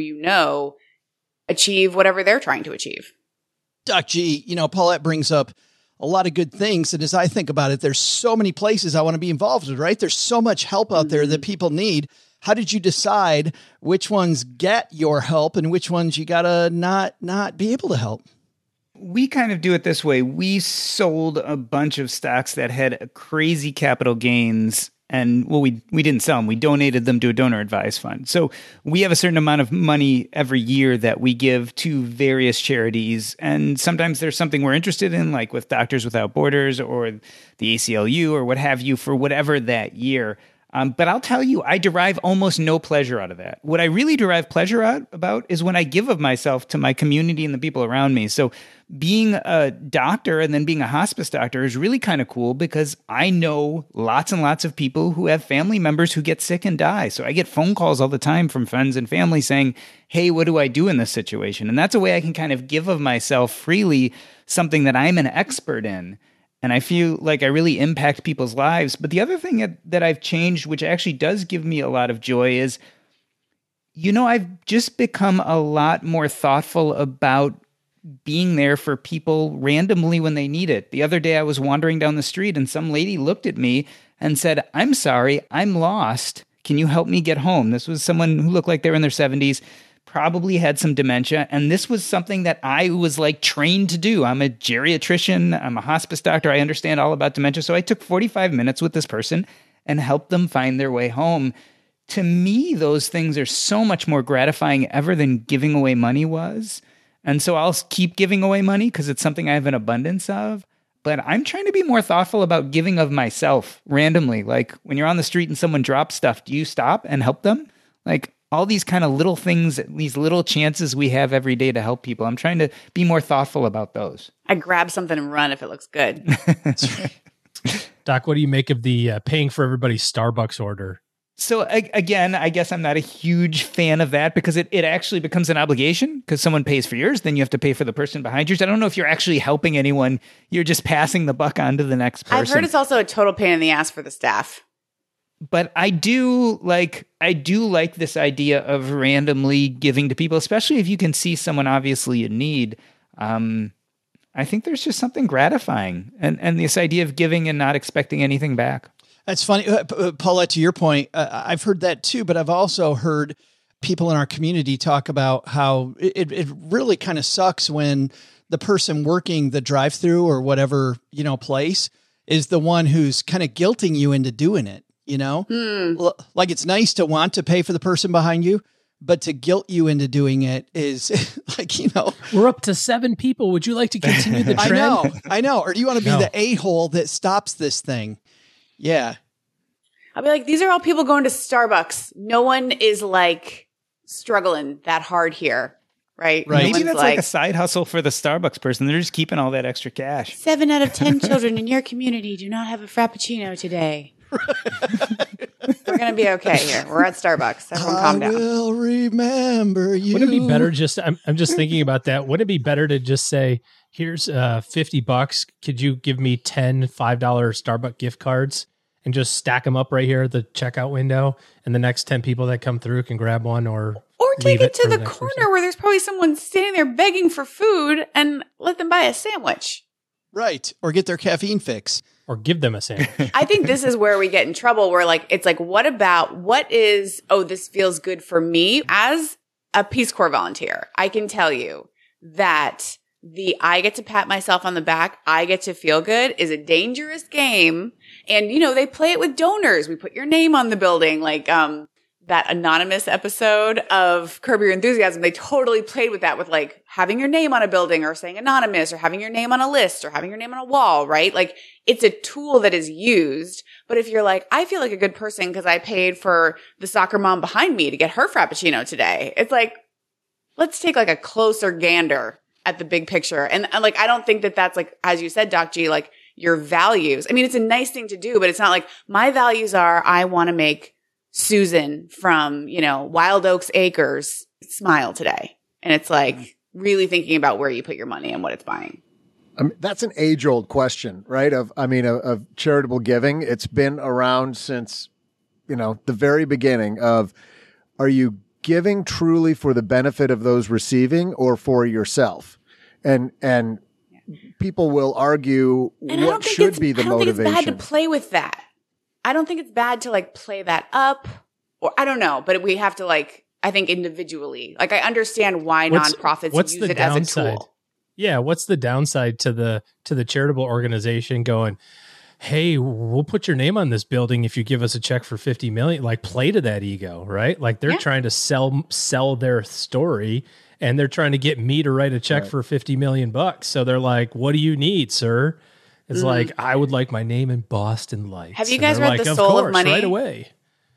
achieve whatever they're trying to achieve. Doc G, Paulette brings up a lot of good things. And as I think about it, there's so many places I want to be involved with, right? There's so much help out there that people need. How did you decide which ones get your help and which ones you got to not be able to help? We kind of do it this way. We sold a bunch of stocks that had crazy capital gains. And we didn't sell them. We donated them to a donor advised fund. So we have a certain amount of money every year that we give to various charities. And sometimes there's something we're interested in, like with Doctors Without Borders or the ACLU or what have you, for whatever that year. But I'll tell you, I derive almost no pleasure out of that. What I really derive pleasure about is when I give of myself to my community and the people around me. So being a doctor and then being a hospice doctor is really kind of cool because I know lots and lots of people who have family members who get sick and die. So I get phone calls all the time from friends and family saying, hey, what do I do in this situation? And that's a way I can kind of give of myself freely, something that I'm an expert in. And I feel like I really impact people's lives. But the other thing that I've changed, which actually does give me a lot of joy, is, I've just become a lot more thoughtful about being there for people randomly when they need it. The other day I was wandering down the street and some lady looked at me and said, I'm sorry, I'm lost. Can you help me get home? This was someone who looked like they were in their 70s. Probably had some dementia. And this was something that I was trained to do. I'm a geriatrician. I'm a hospice doctor. I understand all about dementia. So I took 45 minutes with this person and help them find their way home. To me, those things are so much more gratifying ever than giving away money was. And so I'll keep giving away money because it's something I have an abundance of. But I'm trying to be more thoughtful about giving of myself randomly. Like when you're on the street and someone drops stuff, do you stop and help them? Like all these kind of little things, these little chances we have every day to help people. I'm trying to be more thoughtful about those. I grab something and run if it looks good. That's right. Doc, what do you make of the paying for everybody's Starbucks order? So again, I guess I'm not a huge fan of that because it actually becomes an obligation because someone pays for yours, then you have to pay for the person behind yours. I don't know if you're actually helping anyone. You're just passing the buck on to the next person. I've heard it's also a total pain in the ass for the staff. But I do like this idea of randomly giving to people, especially if you can see someone obviously in need. I think there's just something gratifying and this idea of giving and not expecting anything back. That's funny. Paulette, to your point, I've heard that too, but I've also heard people in our community talk about how it really kind of sucks when the person working the drive-through or whatever, place is the one who's kind of guilting you into doing it, Like it's nice to want to pay for the person behind you, but to guilt you into doing it is like, We're up to 7 people. Would you like to continue the trend? I know. Or do you want to be the a-hole that stops this thing? Yeah. I'll be like, these are all people going to Starbucks. No one is like struggling that hard here. Right. Maybe that's like a side hustle for the Starbucks person. They're just keeping all that extra cash. 7 out of 10 children in your community do not have a Frappuccino today. We're going to be okay here. We're at Starbucks. Everyone calm down. I will remember you. Wouldn't it be better I'm just thinking about that. Wouldn't it be better to just say, here's $50. Could you give me 10 $5 Starbucks gift cards and just stack them up right here at the checkout window? And the next 10 people that come through can grab one or take it to the corner where there's probably someone standing there begging for food and let them buy a sandwich. Right. Or get their caffeine fix. Or give them a sandwich. I think this is where we get in trouble where it's like, this feels good for me. As a Peace Corps volunteer, I can tell you that I get to pat myself on the back, I get to feel good is a dangerous game. And, they play it with donors. We put your name on the building, that anonymous episode of Curb Your Enthusiasm. They totally played with that with having your name on a building or saying anonymous or having your name on a list or having your name on a wall, right? It's a tool that is used. But if you're like, I feel like a good person because I paid for the soccer mom behind me to get her Frappuccino today. It's like, let's take a closer gander at the big picture. And I don't think that that's as you said, Doc G, your values. I mean, it's a nice thing to do, but it's not like my values are, I want to make Susan from, Wild Oaks Acres smile today. And it's really thinking about where you put your money and what it's buying. That's an age-old question, right? Of charitable giving. It's been around since, the very beginning of, are you giving truly for the benefit of those receiving or for yourself? And people will argue what should be the motivation. I don't think it's bad to play with that. I don't think it's bad to play that up, or I don't know, but we have to I think individually, I understand why nonprofits use it as a tool. Yeah. What's the downside to the charitable organization going, hey, we'll put your name on this building if you give us a check for $50 million, play to that ego, right? They're trying to sell their story and they're trying to get me to write a check for $50 million. So they're like, what do you need, sir? It's I would like my name in Boston Lights. Have you guys read The Soul of Money? Right away.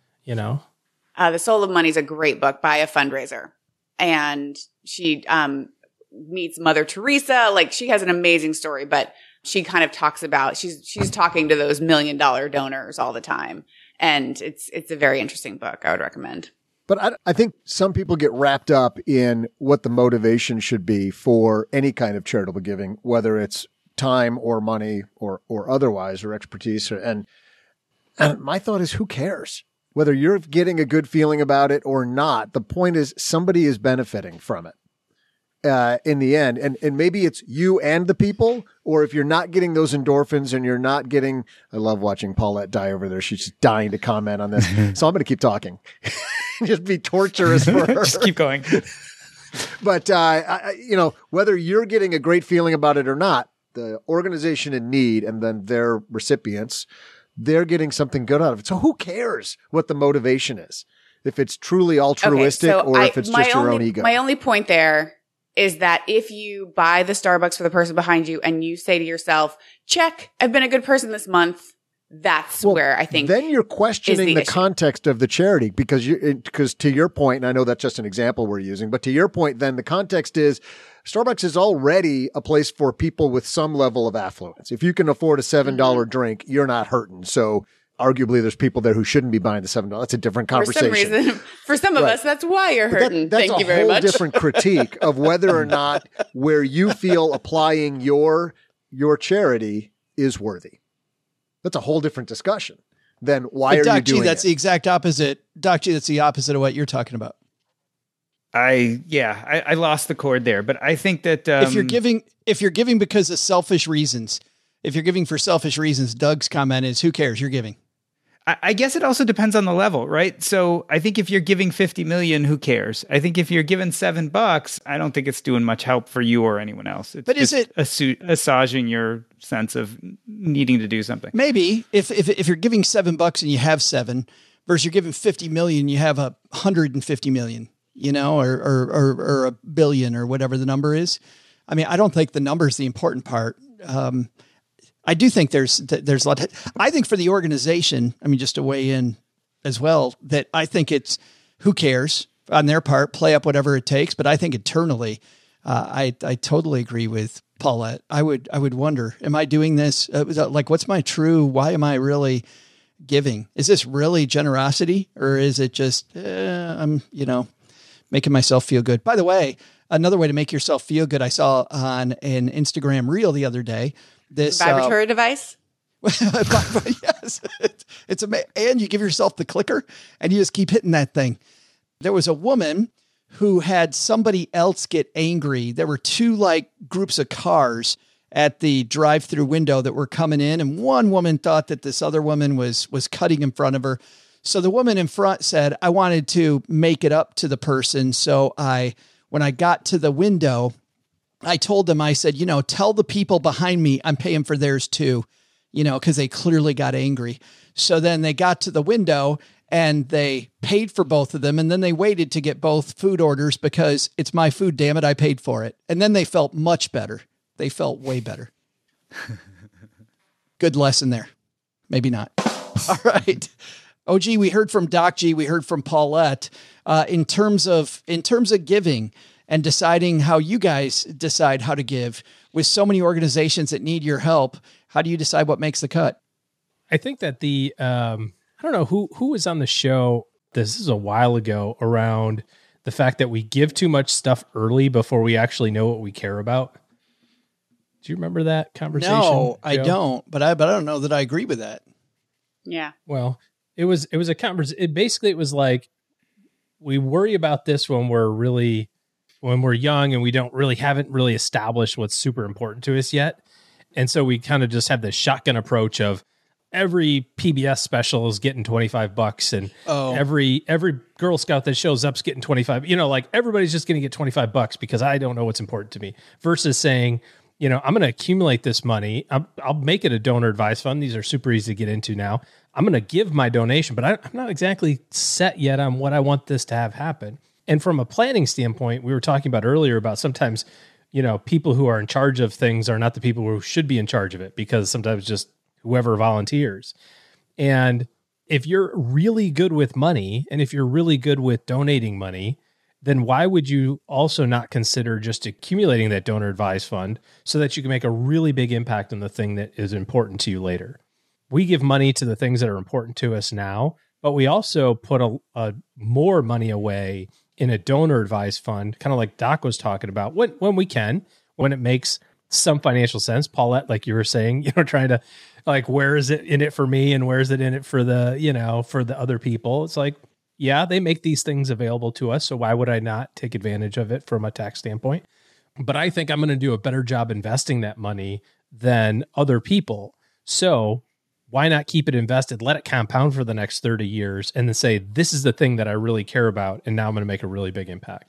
The Soul of Money is a great book by a fundraiser. And she meets Mother Teresa. She has an amazing story, but she kind of talks about, she's talking to those $1 million donors all the time. And it's a very interesting book. I would recommend. But I think some people get wrapped up in what the motivation should be for any kind of charitable giving, whether it's time or money or otherwise, or expertise. And my thought is, who cares whether you're getting a good feeling about it or not? The point is somebody is benefiting from it in the end. And maybe it's you and the people, or if you're not getting those endorphins and you're not getting, I love watching Paulette die over there. She's just dying to comment on this. So I'm going to keep talking. Just be torturous for her. Just keep going. But, whether you're getting a great feeling about it or not, the organization in need and then their recipients they're getting something good out of it. So who cares what the motivation is? If it's truly altruistic or if it's just your own ego. My only point there is that if you buy the Starbucks for the person behind you and you say to yourself, check, I've been a good person this month, that's where I think then you're questioning the context of the charity because to your point, and I know that's just an example we're using, but to your point, then the context is Starbucks is already a place for people with some level of affluence. If you can afford a $7 drink, you're not hurting. So arguably there's people there who shouldn't be buying the $7. That's a different conversation. For some reason, for some of us, that's why you're hurting. Thank you very much. That's a whole different critique of whether or not where you feel applying your charity is worthy. That's a whole different discussion than why are you doing that's it? the exact opposite. Doc G, that's the opposite of what you're talking about. I lost the chord there, but I think that if you're giving because of selfish reasons, if you're giving for selfish reasons, Doug's comment is, who cares? You're giving. I guess it also depends on the level, right? So I think if you're giving 50 million, who cares? I think if you're giving $7, I don't think it's doing much help for you or anyone else. It's is it assuaging your sense of needing to do something? Maybe if you're giving $7 and you have 7 versus you're giving 50 million, you have 150 million, or a billion or whatever the number is. I mean, I don't think the number is the important part. I do think there's a lot. I think for the organization, I mean, just to weigh in as well, that I think it's who cares on their part, play up whatever it takes. But I think internally, I totally agree with Paulette. I would wonder, am I doing this? What's my true? Why am I really giving? Is this really generosity, or is it just I'm making myself feel good? By the way, another way to make yourself feel good, I saw on an Instagram reel the other day. This vibratory device. Yes, it's amazing. And you give yourself the clicker and you just keep hitting that thing. There was a woman who had somebody else get angry. There were 2 groups of cars at the drive-through window that were coming in. And one woman thought that this other woman was cutting in front of her. So the woman in front said, I wanted to make it up to the person. So when I got to the window, I told them, I said, tell the people behind me I'm paying for theirs too, because they clearly got angry. So then they got to the window and they paid for both of them. And then they waited to get both food orders because it's my food, damn it, I paid for it. And then they felt much better. They felt way better. Good lesson there. Maybe not. All right. OG, we heard from Doc G. We heard from Paulette. In terms of giving, and deciding how you guys decide how to give with so many organizations that need your help. How do you decide what makes the cut? I think that I don't know who was on the show. This is a while ago, around the fact that we give too much stuff early before we actually know what we care about. Do you remember that conversation? No, Joe? I don't, but I don't know that I agree with that. Yeah. Well, it was a conversation. It was like, we worry about this when we're young and we haven't really established what's super important to us yet. And so we kind of just have this shotgun approach of every PBS special is getting $25 and every Girl Scout that shows up is getting 25, everybody's just going to get $25 because I don't know what's important to me, versus saying, I'm going to accumulate this money. I'll make it a donor advised fund. These are super easy to get into now. I'm going to give my donation, but I'm not exactly set yet on what I want this to have happen. And from a planning standpoint, we were talking about earlier about sometimes, people who are in charge of things are not the people who should be in charge of it, because sometimes just whoever volunteers. And if you're really good with money, and if you're really good with donating money, then why would you also not consider just accumulating that donor advised fund so that you can make a really big impact on the thing that is important to you later? We give money to the things that are important to us now, but we also put a more money away in a donor advised fund, kind of like Doc was talking about, when we can, when it makes some financial sense. Paulette, like you were saying, trying to where is it in it for me and where is it in it for for the other people? It's like, yeah, they make these things available to us. So why would I not take advantage of it from a tax standpoint? But I think I'm going to do a better job investing that money than other people. So why not keep it invested, let it compound for the next 30 years, and then say, this is the thing that I really care about, and now I'm going to make a really big impact.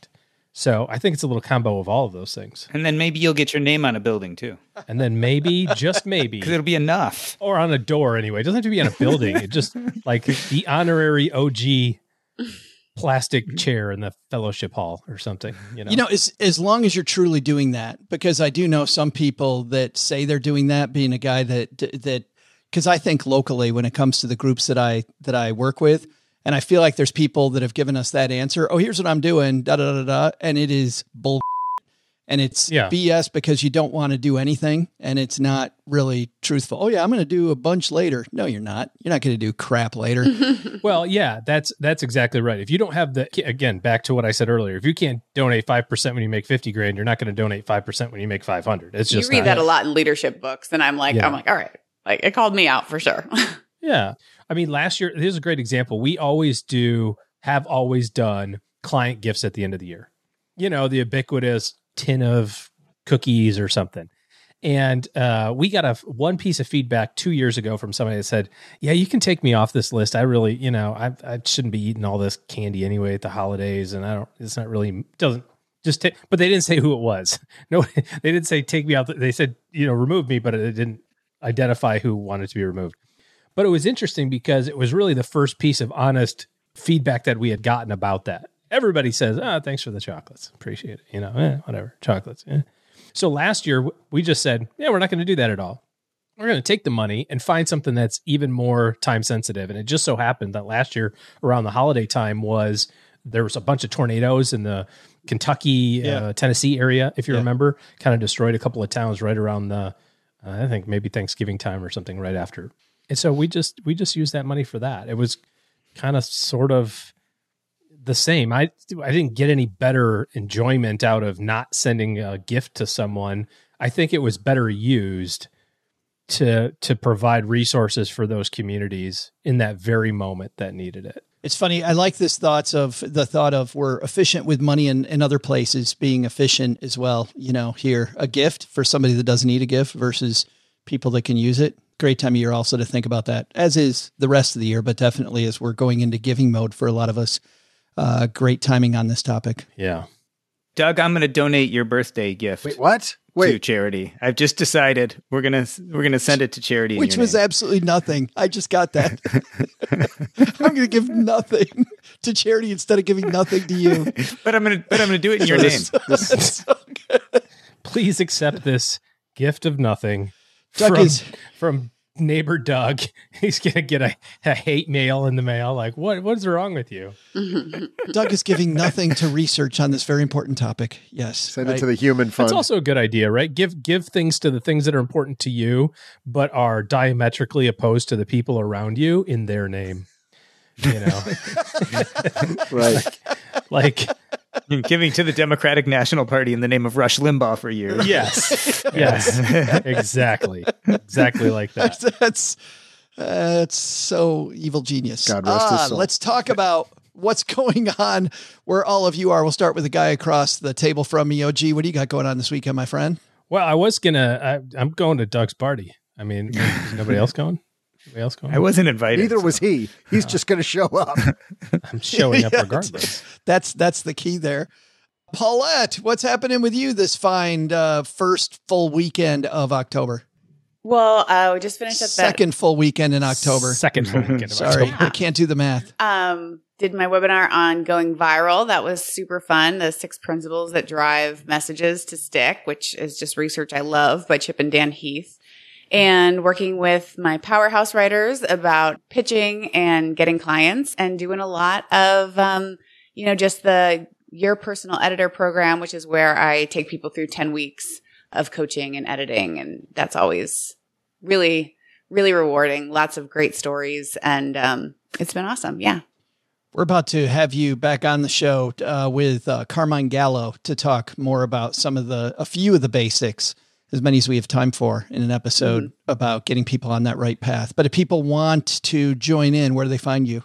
So I think it's a little combo of all of those things. And then maybe you'll get your name on a building too. And then maybe, just maybe. Because it'll be enough. Or on a door anyway. It doesn't have to be on a building. It just like the honorary OG plastic chair in the fellowship hall or something. As long as you're truly doing that, because I do know some people that say they're doing that, being a guy that because I think locally when it comes to the groups that I work with, and I feel like there's people that have given us that answer. Oh, here's what I'm doing, da da da da, and it is bull, and it's BS because you don't want to do anything, and it's not really truthful. Oh yeah, I'm going to do a bunch later. No, you're not. You're not going to do crap later. Well, yeah, that's exactly right. If you don't have again, back to what I said earlier, if you can't donate 5% when you make 50 grand, you're not going to donate 5% when you make 500. It's just you read that a lot in leadership books, and I'm like, all right, like it called me out for sure. Yeah. I mean, last year, here's a great example. We have always done client gifts at the end of the year. The ubiquitous tin of cookies or something. And we got one piece of feedback 2 years ago from somebody that said, yeah, you can take me off this list. I really, I shouldn't be eating all this candy anyway at the holidays. And but they didn't say who it was. No, they didn't say take me out. They said, remove me, but it didn't identify who wanted to be removed. But it was interesting because it was really the first piece of honest feedback that we had gotten about that. Everybody says, thanks for the chocolates. Appreciate it. Whatever. Chocolates. So last year, we just said, we're not going to do that at all. We're going to take the money and find something that's even more time sensitive. And it just so happened that last year around the holiday time there was a bunch of tornadoes in the Kentucky, Tennessee area, if you remember, kind of destroyed a couple of towns right around I think maybe Thanksgiving time or something right after. And so we just used that money for that. It was kind of sort of the same. I didn't get any better enjoyment out of not sending a gift to someone. I think it was better used to provide resources for those communities in that very moment that needed it. It's funny. I like this thought of we're efficient with money in other places, being efficient as well. Here, a gift for somebody that doesn't need a gift versus people that can use it. Great time of year also to think about that, as is the rest of the year, but definitely as we're going into giving mode for a lot of us. Great timing on this topic. Yeah. Doug, I'm going to donate your birthday gift. Wait, what? To charity. I've just decided we're gonna send it to charity. Which was absolutely nothing. I just got that. I'm going to give nothing to charity instead of giving nothing to you. But I'm gonna do it in your name. That's so good. Please accept this gift of nothing. Doug from neighbor Doug. He's going to get a hate mail in the mail. Like, what's wrong with you? Doug is giving nothing to research on this very important topic. Yes. Send it to the human fund. That's also a good idea, right? Give things to the things that are important to you, but are diametrically opposed to the people around you in their name. Right. Like giving to the Democratic National Party in the name of Rush Limbaugh for years. Yes. Exactly like that. That's so evil genius. God rest his soul. Let's talk about what's going on where all of you are. We'll start with the guy across the table from me. OG, what do you got going on this weekend, my friend? Well, I'm going to Doug's party. I mean, is nobody else going? Anybody else going? I wasn't invited. Neither was he. He's just going to show up. I'm showing up regardless. That's the key there. Paulette, what's happening with you this fine first full weekend of October? Well, we just finished up second full weekend in October. Second full weekend. Sorry, I can't do the math. Did my webinar on going viral. That was super fun. The 6 principles that drive messages to stick, which is just research I love by Chip and Dan Heath. And working with my powerhouse writers about pitching and getting clients and doing a lot of, just your personal editor program, which is where I take people through 10 weeks of coaching and editing. And that's always really, really rewarding. Lots of great stories. And, it's been awesome. Yeah. We're about to have you back on the show with Carmine Gallo to talk more about a few of the basics, as many as we have time for in an episode about getting people on that right path. But if people want to join in, where do they find you?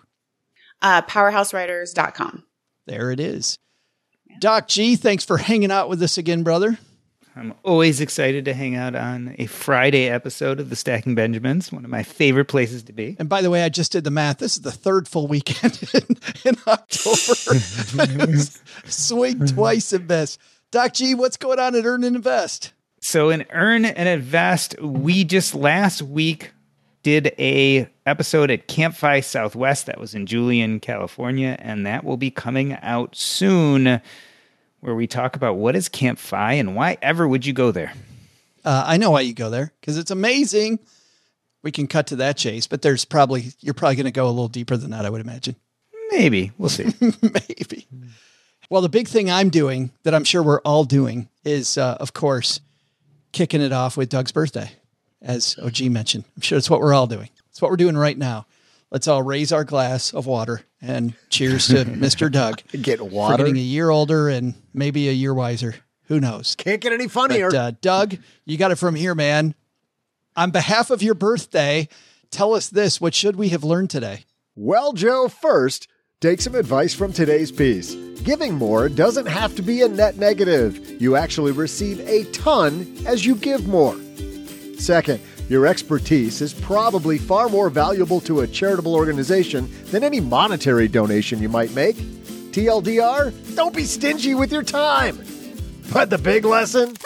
Powerhousewriters.com. There it is. Doc G, thanks for hanging out with us again, brother. I'm always excited to hang out on a Friday episode of the Stacking Benjamins, one of my favorite places to be. And by the way, I just did the math. This is the third full weekend in October. Swing twice at best. Doc G, what's going on at Earn and Invest? So in Earn and Invest, we just last week did a episode at Campfi Southwest. That was in Julian, California, and that will be coming out soon, where we talk about what is Campfi and why ever would you go there? I know why you go there, because it's amazing. We can cut to that chase, but you're probably going to go a little deeper than that, I would imagine. Maybe. We'll see. Maybe. Well, the big thing I'm doing that I'm sure we're all doing is, of course, kicking it off with Doug's birthday, as OG mentioned. I'm sure it's what we're all doing. It's what we're doing right now. Let's all raise our glass of water and cheers to Mr. Doug. Get water. For getting a year older and maybe a year wiser. Who knows? Can't get any funnier. But, Doug, you got it from here, man. On behalf of your birthday, tell us this. What should we have learned today? Well, Joe, first, take some advice from today's piece. Giving more doesn't have to be a net negative. You actually receive a ton as you give more. Second, your expertise is probably far more valuable to a charitable organization than any monetary donation you might make. TLDR, don't be stingy with your time. But the big lesson?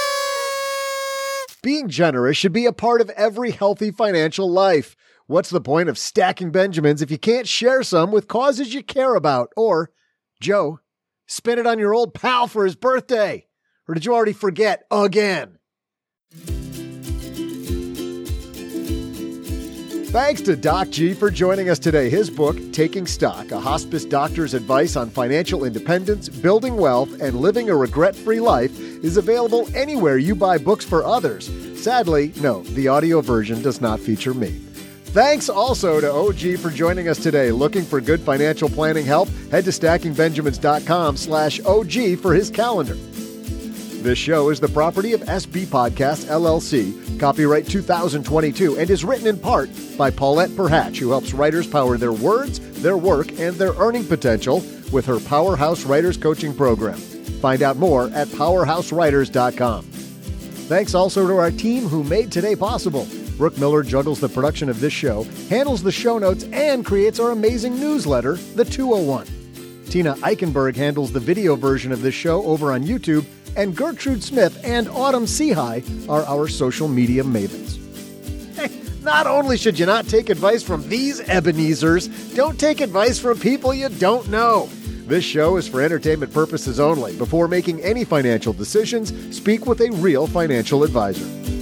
Being generous should be a part of every healthy financial life. What's the point of stacking Benjamins if you can't share some with causes you care about? Or, Joe, spend it on your old pal for his birthday. Or did you already forget again? Thanks to Doc G for joining us today. His book, Taking Stock, a hospice doctor's advice on financial independence, building wealth, and living a regret-free life, is available anywhere you buy books for others. Sadly, no, the audio version does not feature me. Thanks also to OG for joining us today. Looking for good financial planning help? Head to stackingbenjamins.com/OG for his calendar. This show is the property of SB Podcast, LLC, copyright 2022, and is written in part by Paulette Perhatch, who helps writers power their words, their work, and their earning potential with her Powerhouse Writers Coaching Program. Find out more at powerhousewriters.com. Thanks also to our team who made today possible. Brooke Miller juggles the production of this show, handles the show notes, and creates our amazing newsletter, The 201. Tina Eichenberg handles the video version of this show over on YouTube, and Gertrude Smith and Autumn Seahigh are our social media mavens. Hey, not only should you not take advice from these Ebenezers, don't take advice from people you don't know. This show is for entertainment purposes only. Before making any financial decisions, speak with a real financial advisor.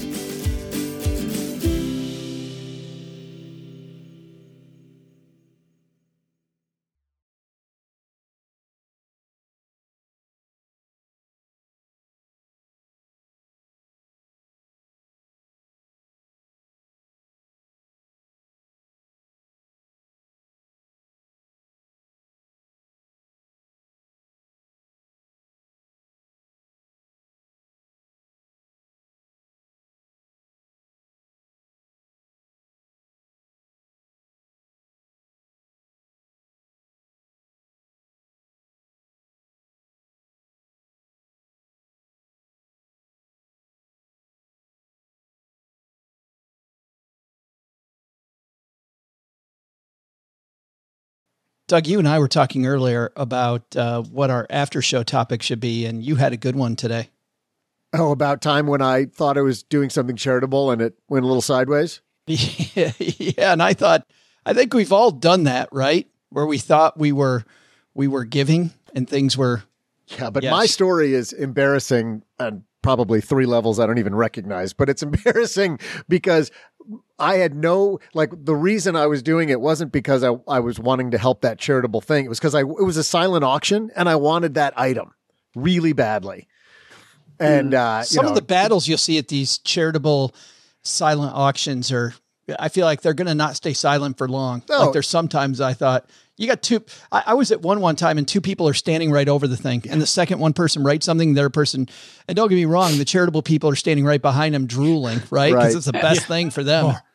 Doug, you and I were talking earlier about what our after show topic should be, and you had a good one today. Oh, about time when I thought I was doing something charitable and it went a little sideways? Yeah, and I think we've all done that, right? Where we thought we were giving and things were... Yeah, but my story is embarrassing on probably 3 levels I don't even recognize, but it's embarrassing because I had the reason I was doing it wasn't because I was wanting to help that charitable thing. It was because it was a silent auction and I wanted that item really badly. And some of the battles you'll see at these charitable silent auctions I feel like they're going to not stay silent for long. No. Like there's sometimes I thought you got two. I was at one time and 2 people are standing right over the thing. And the second one person writes something, the other person, and don't get me wrong, the charitable people are standing right behind them drooling, right? Because it's the best thing for them.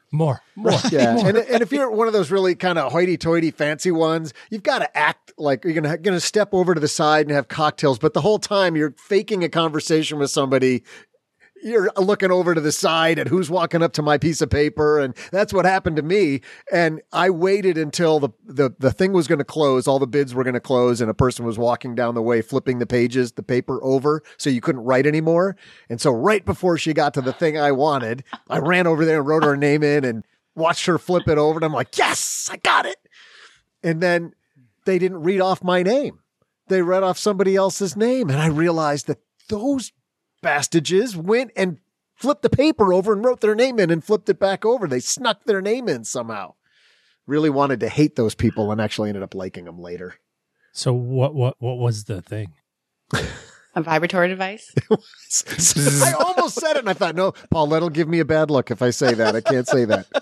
More. Yeah, and if you're one of those really kind of hoity-toity fancy ones, you've got to act like you're gonna step over to the side and have cocktails, but the whole time you're faking a conversation with somebody. You're looking over to the side at who's walking up to my piece of paper, and that's what happened to me. And I waited until the thing was going to close, all the bids were going to close, and a person was walking down the way, flipping the paper over, so you couldn't write anymore. And so right before she got to the thing I wanted, I ran over there and wrote her name in and watched her flip it over, and I'm like, yes, I got it. And then they didn't read off my name. They read off somebody else's name, and I realized that those bastages went and flipped the paper over and wrote their name in and flipped it back over. They snuck their name in somehow. Really wanted to hate those people and actually ended up liking them later. So what was the thing? A vibratory device? I almost said it and I thought, no, Paulette will give me a bad look if I say that. I can't say that.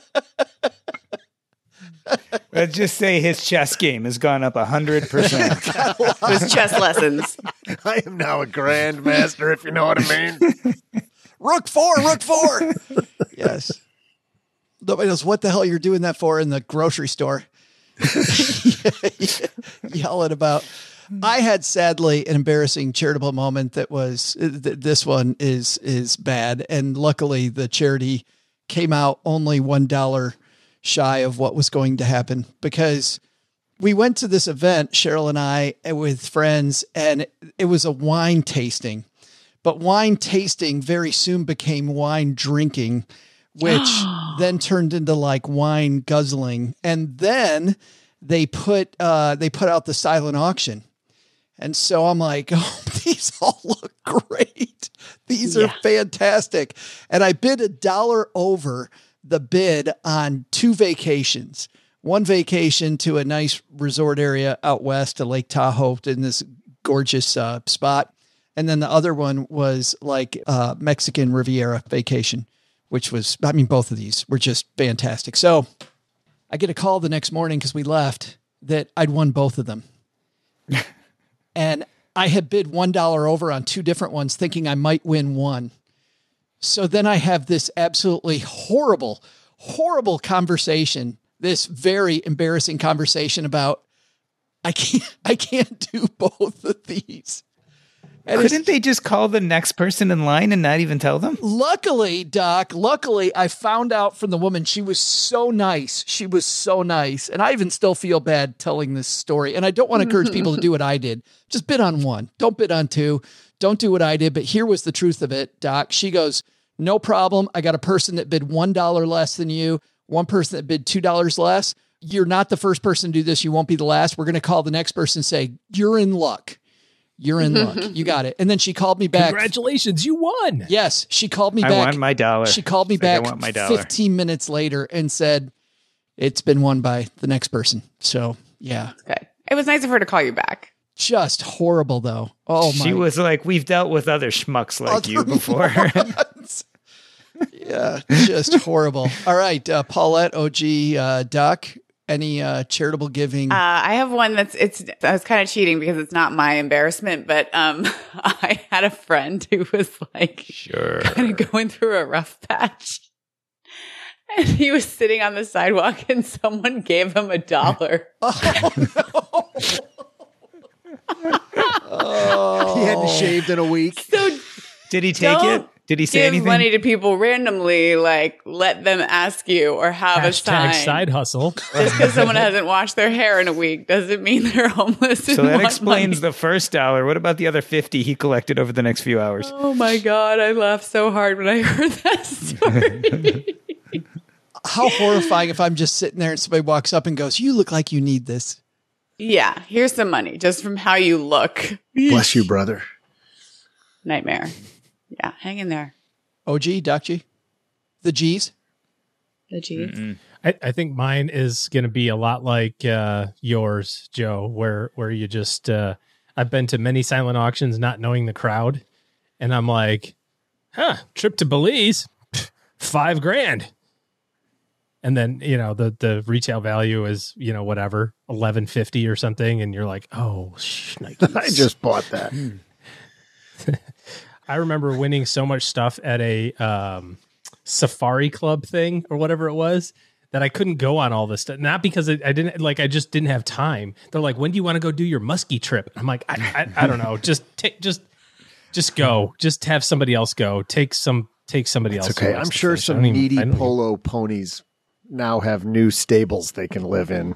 Let's just say his chess game has gone up 100%. His chess lessons. I am now a grandmaster, if you know what I mean. Rook 4. Yes. Nobody knows what the hell you're doing that for in the grocery store. Yelling about. I had, sadly, an embarrassing charitable moment that was, this one is bad. And luckily the charity came out only $1 shy of what was going to happen, because we went to this event, Cheryl and I, with friends, and it was a wine tasting, but wine tasting very soon became wine drinking, which then turned into like wine guzzling. And then they put out the silent auction. And so I'm like, oh, these all look great. These are fantastic. And I bid $1 over the bid on 2 vacations. One vacation to a nice resort area out west to Lake Tahoe in this gorgeous spot. And then the other one was like Mexican Riviera vacation, which was, I mean, both of these were just fantastic. So I get a call the next morning because we left that I'd won both of them. And I had bid $1 over on 2 different ones thinking I might win one. So then I have this absolutely horrible conversation, this very embarrassing conversation about I can't do both of these. And couldn't they just call the next person in line and not even tell them? Luckily, Doc, I found out from the woman. She was so nice. And I even still feel bad telling this story. And I don't want to encourage people to do what I did. Just bid on 1. Don't bid on 2. Don't do what I did. But here was the truth of it, Doc. She goes, no problem. I got a person that bid $1 less than you. One person that bid $2 less. You're not the first person to do this. You won't be the last. We're going to call the next person and say, you're in luck. You're in luck. You got it. And then she called me back. Congratulations, you won. Yes. She called me back. I want my dollar. She called me back 15 minutes later and said, it's been won by the next person. So, yeah. Good. It was nice of her to call you back. Just horrible, though. Oh, my. She was like, we've dealt with other schmucks like you before. Yeah, just horrible. All right, Paulette, OG, Doc, any charitable giving? I have one I was kind of cheating because it's not my embarrassment, but I had a friend who was like kind of going through a rough patch. And he was sitting on the sidewalk and someone gave him $1. Oh, he hadn't shaved in a week. So did he take it? Did he say anything? Give money to people randomly, like let them ask you or have a sign. Side hustle. Just because someone hasn't washed their hair in a week doesn't mean they're homeless. So that explains the first $1. What about the other 50 he collected over the next few hours? Oh my God, I laughed so hard when I heard that story. How horrifying if I'm just sitting there and somebody walks up and goes, you look like you need this. Yeah, here's some money just from how you look. Bless you, brother. Nightmare. Yeah, hang in there. OG, Doc G? The G's? The G's? I think mine is going to be a lot like yours, Joe, where you just, I've been to many silent auctions not knowing the crowd. And I'm like, trip to Belize, $5,000. And then, the retail value is, whatever, $11.50 or something. And you're like, oh, shnikes. I just bought that. I remember winning so much stuff at a safari club thing or whatever it was, that I couldn't go on all this stuff. Not because I just didn't have time. They're like, when do you want to go do your muskie trip? I'm like, I don't know. Just go. Just have somebody else go. Take somebody else. Okay. I'm sure some needy polo ponies now have new stables they can live in.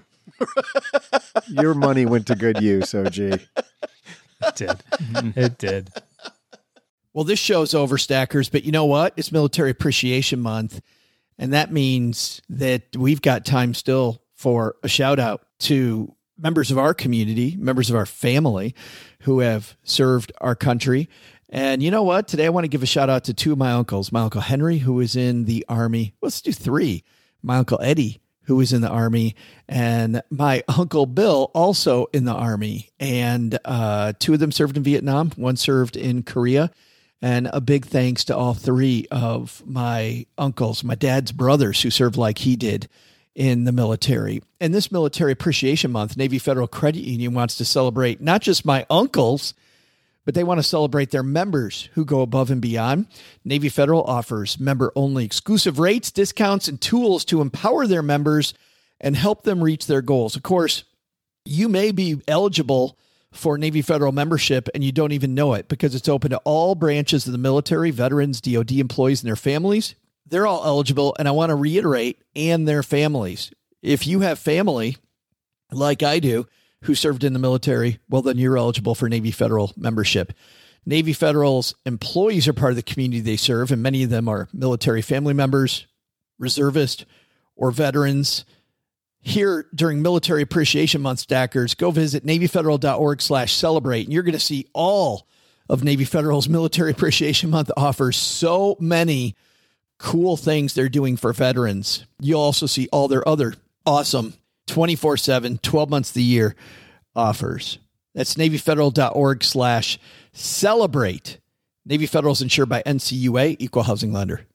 Your money went to good use, OG. It did. It did. Well, this show's over, Stackers, but you know what? It's Military Appreciation Month, and that means that we've got time still for a shout out to members of our community, members of our family who have served our country. And you know what? Today I want to give a shout out to two of my uncles. My Uncle Henry, who was in the Army. Let's do three. My Uncle Eddie, who was in the Army, and my Uncle Bill, also in the Army. And two of them served in Vietnam. One served in Korea. And a big thanks to all three of my uncles, my dad's brothers, who served like he did in the military. And this Military Appreciation Month, Navy Federal Credit Union wants to celebrate not just my uncles, but they want to celebrate their members who go above and beyond. Navy Federal offers member-only exclusive rates, discounts, and tools to empower their members and help them reach their goals. Of course, you may be eligible for Navy Federal membership and you don't even know it because it's open to all branches of the military, veterans, DOD employees, and their families. They're all eligible, and I want to reiterate, and their families. If you have family, like I do, who served in the military, well, then you're eligible for Navy Federal membership. Navy Federal's employees are part of the community they serve, and many of them are military family members, reservists, or veterans. Here during Military Appreciation Month, Stackers, go visit NavyFederal.org/celebrate, and you're going to see all of Navy Federal's Military Appreciation Month offers so many cool things they're doing for veterans. You'll also see all their other awesome 24/7, 12 months of the year offers. That's NavyFederal.org/celebrate. Navy Federal is insured by NCUA, Equal Housing Lender.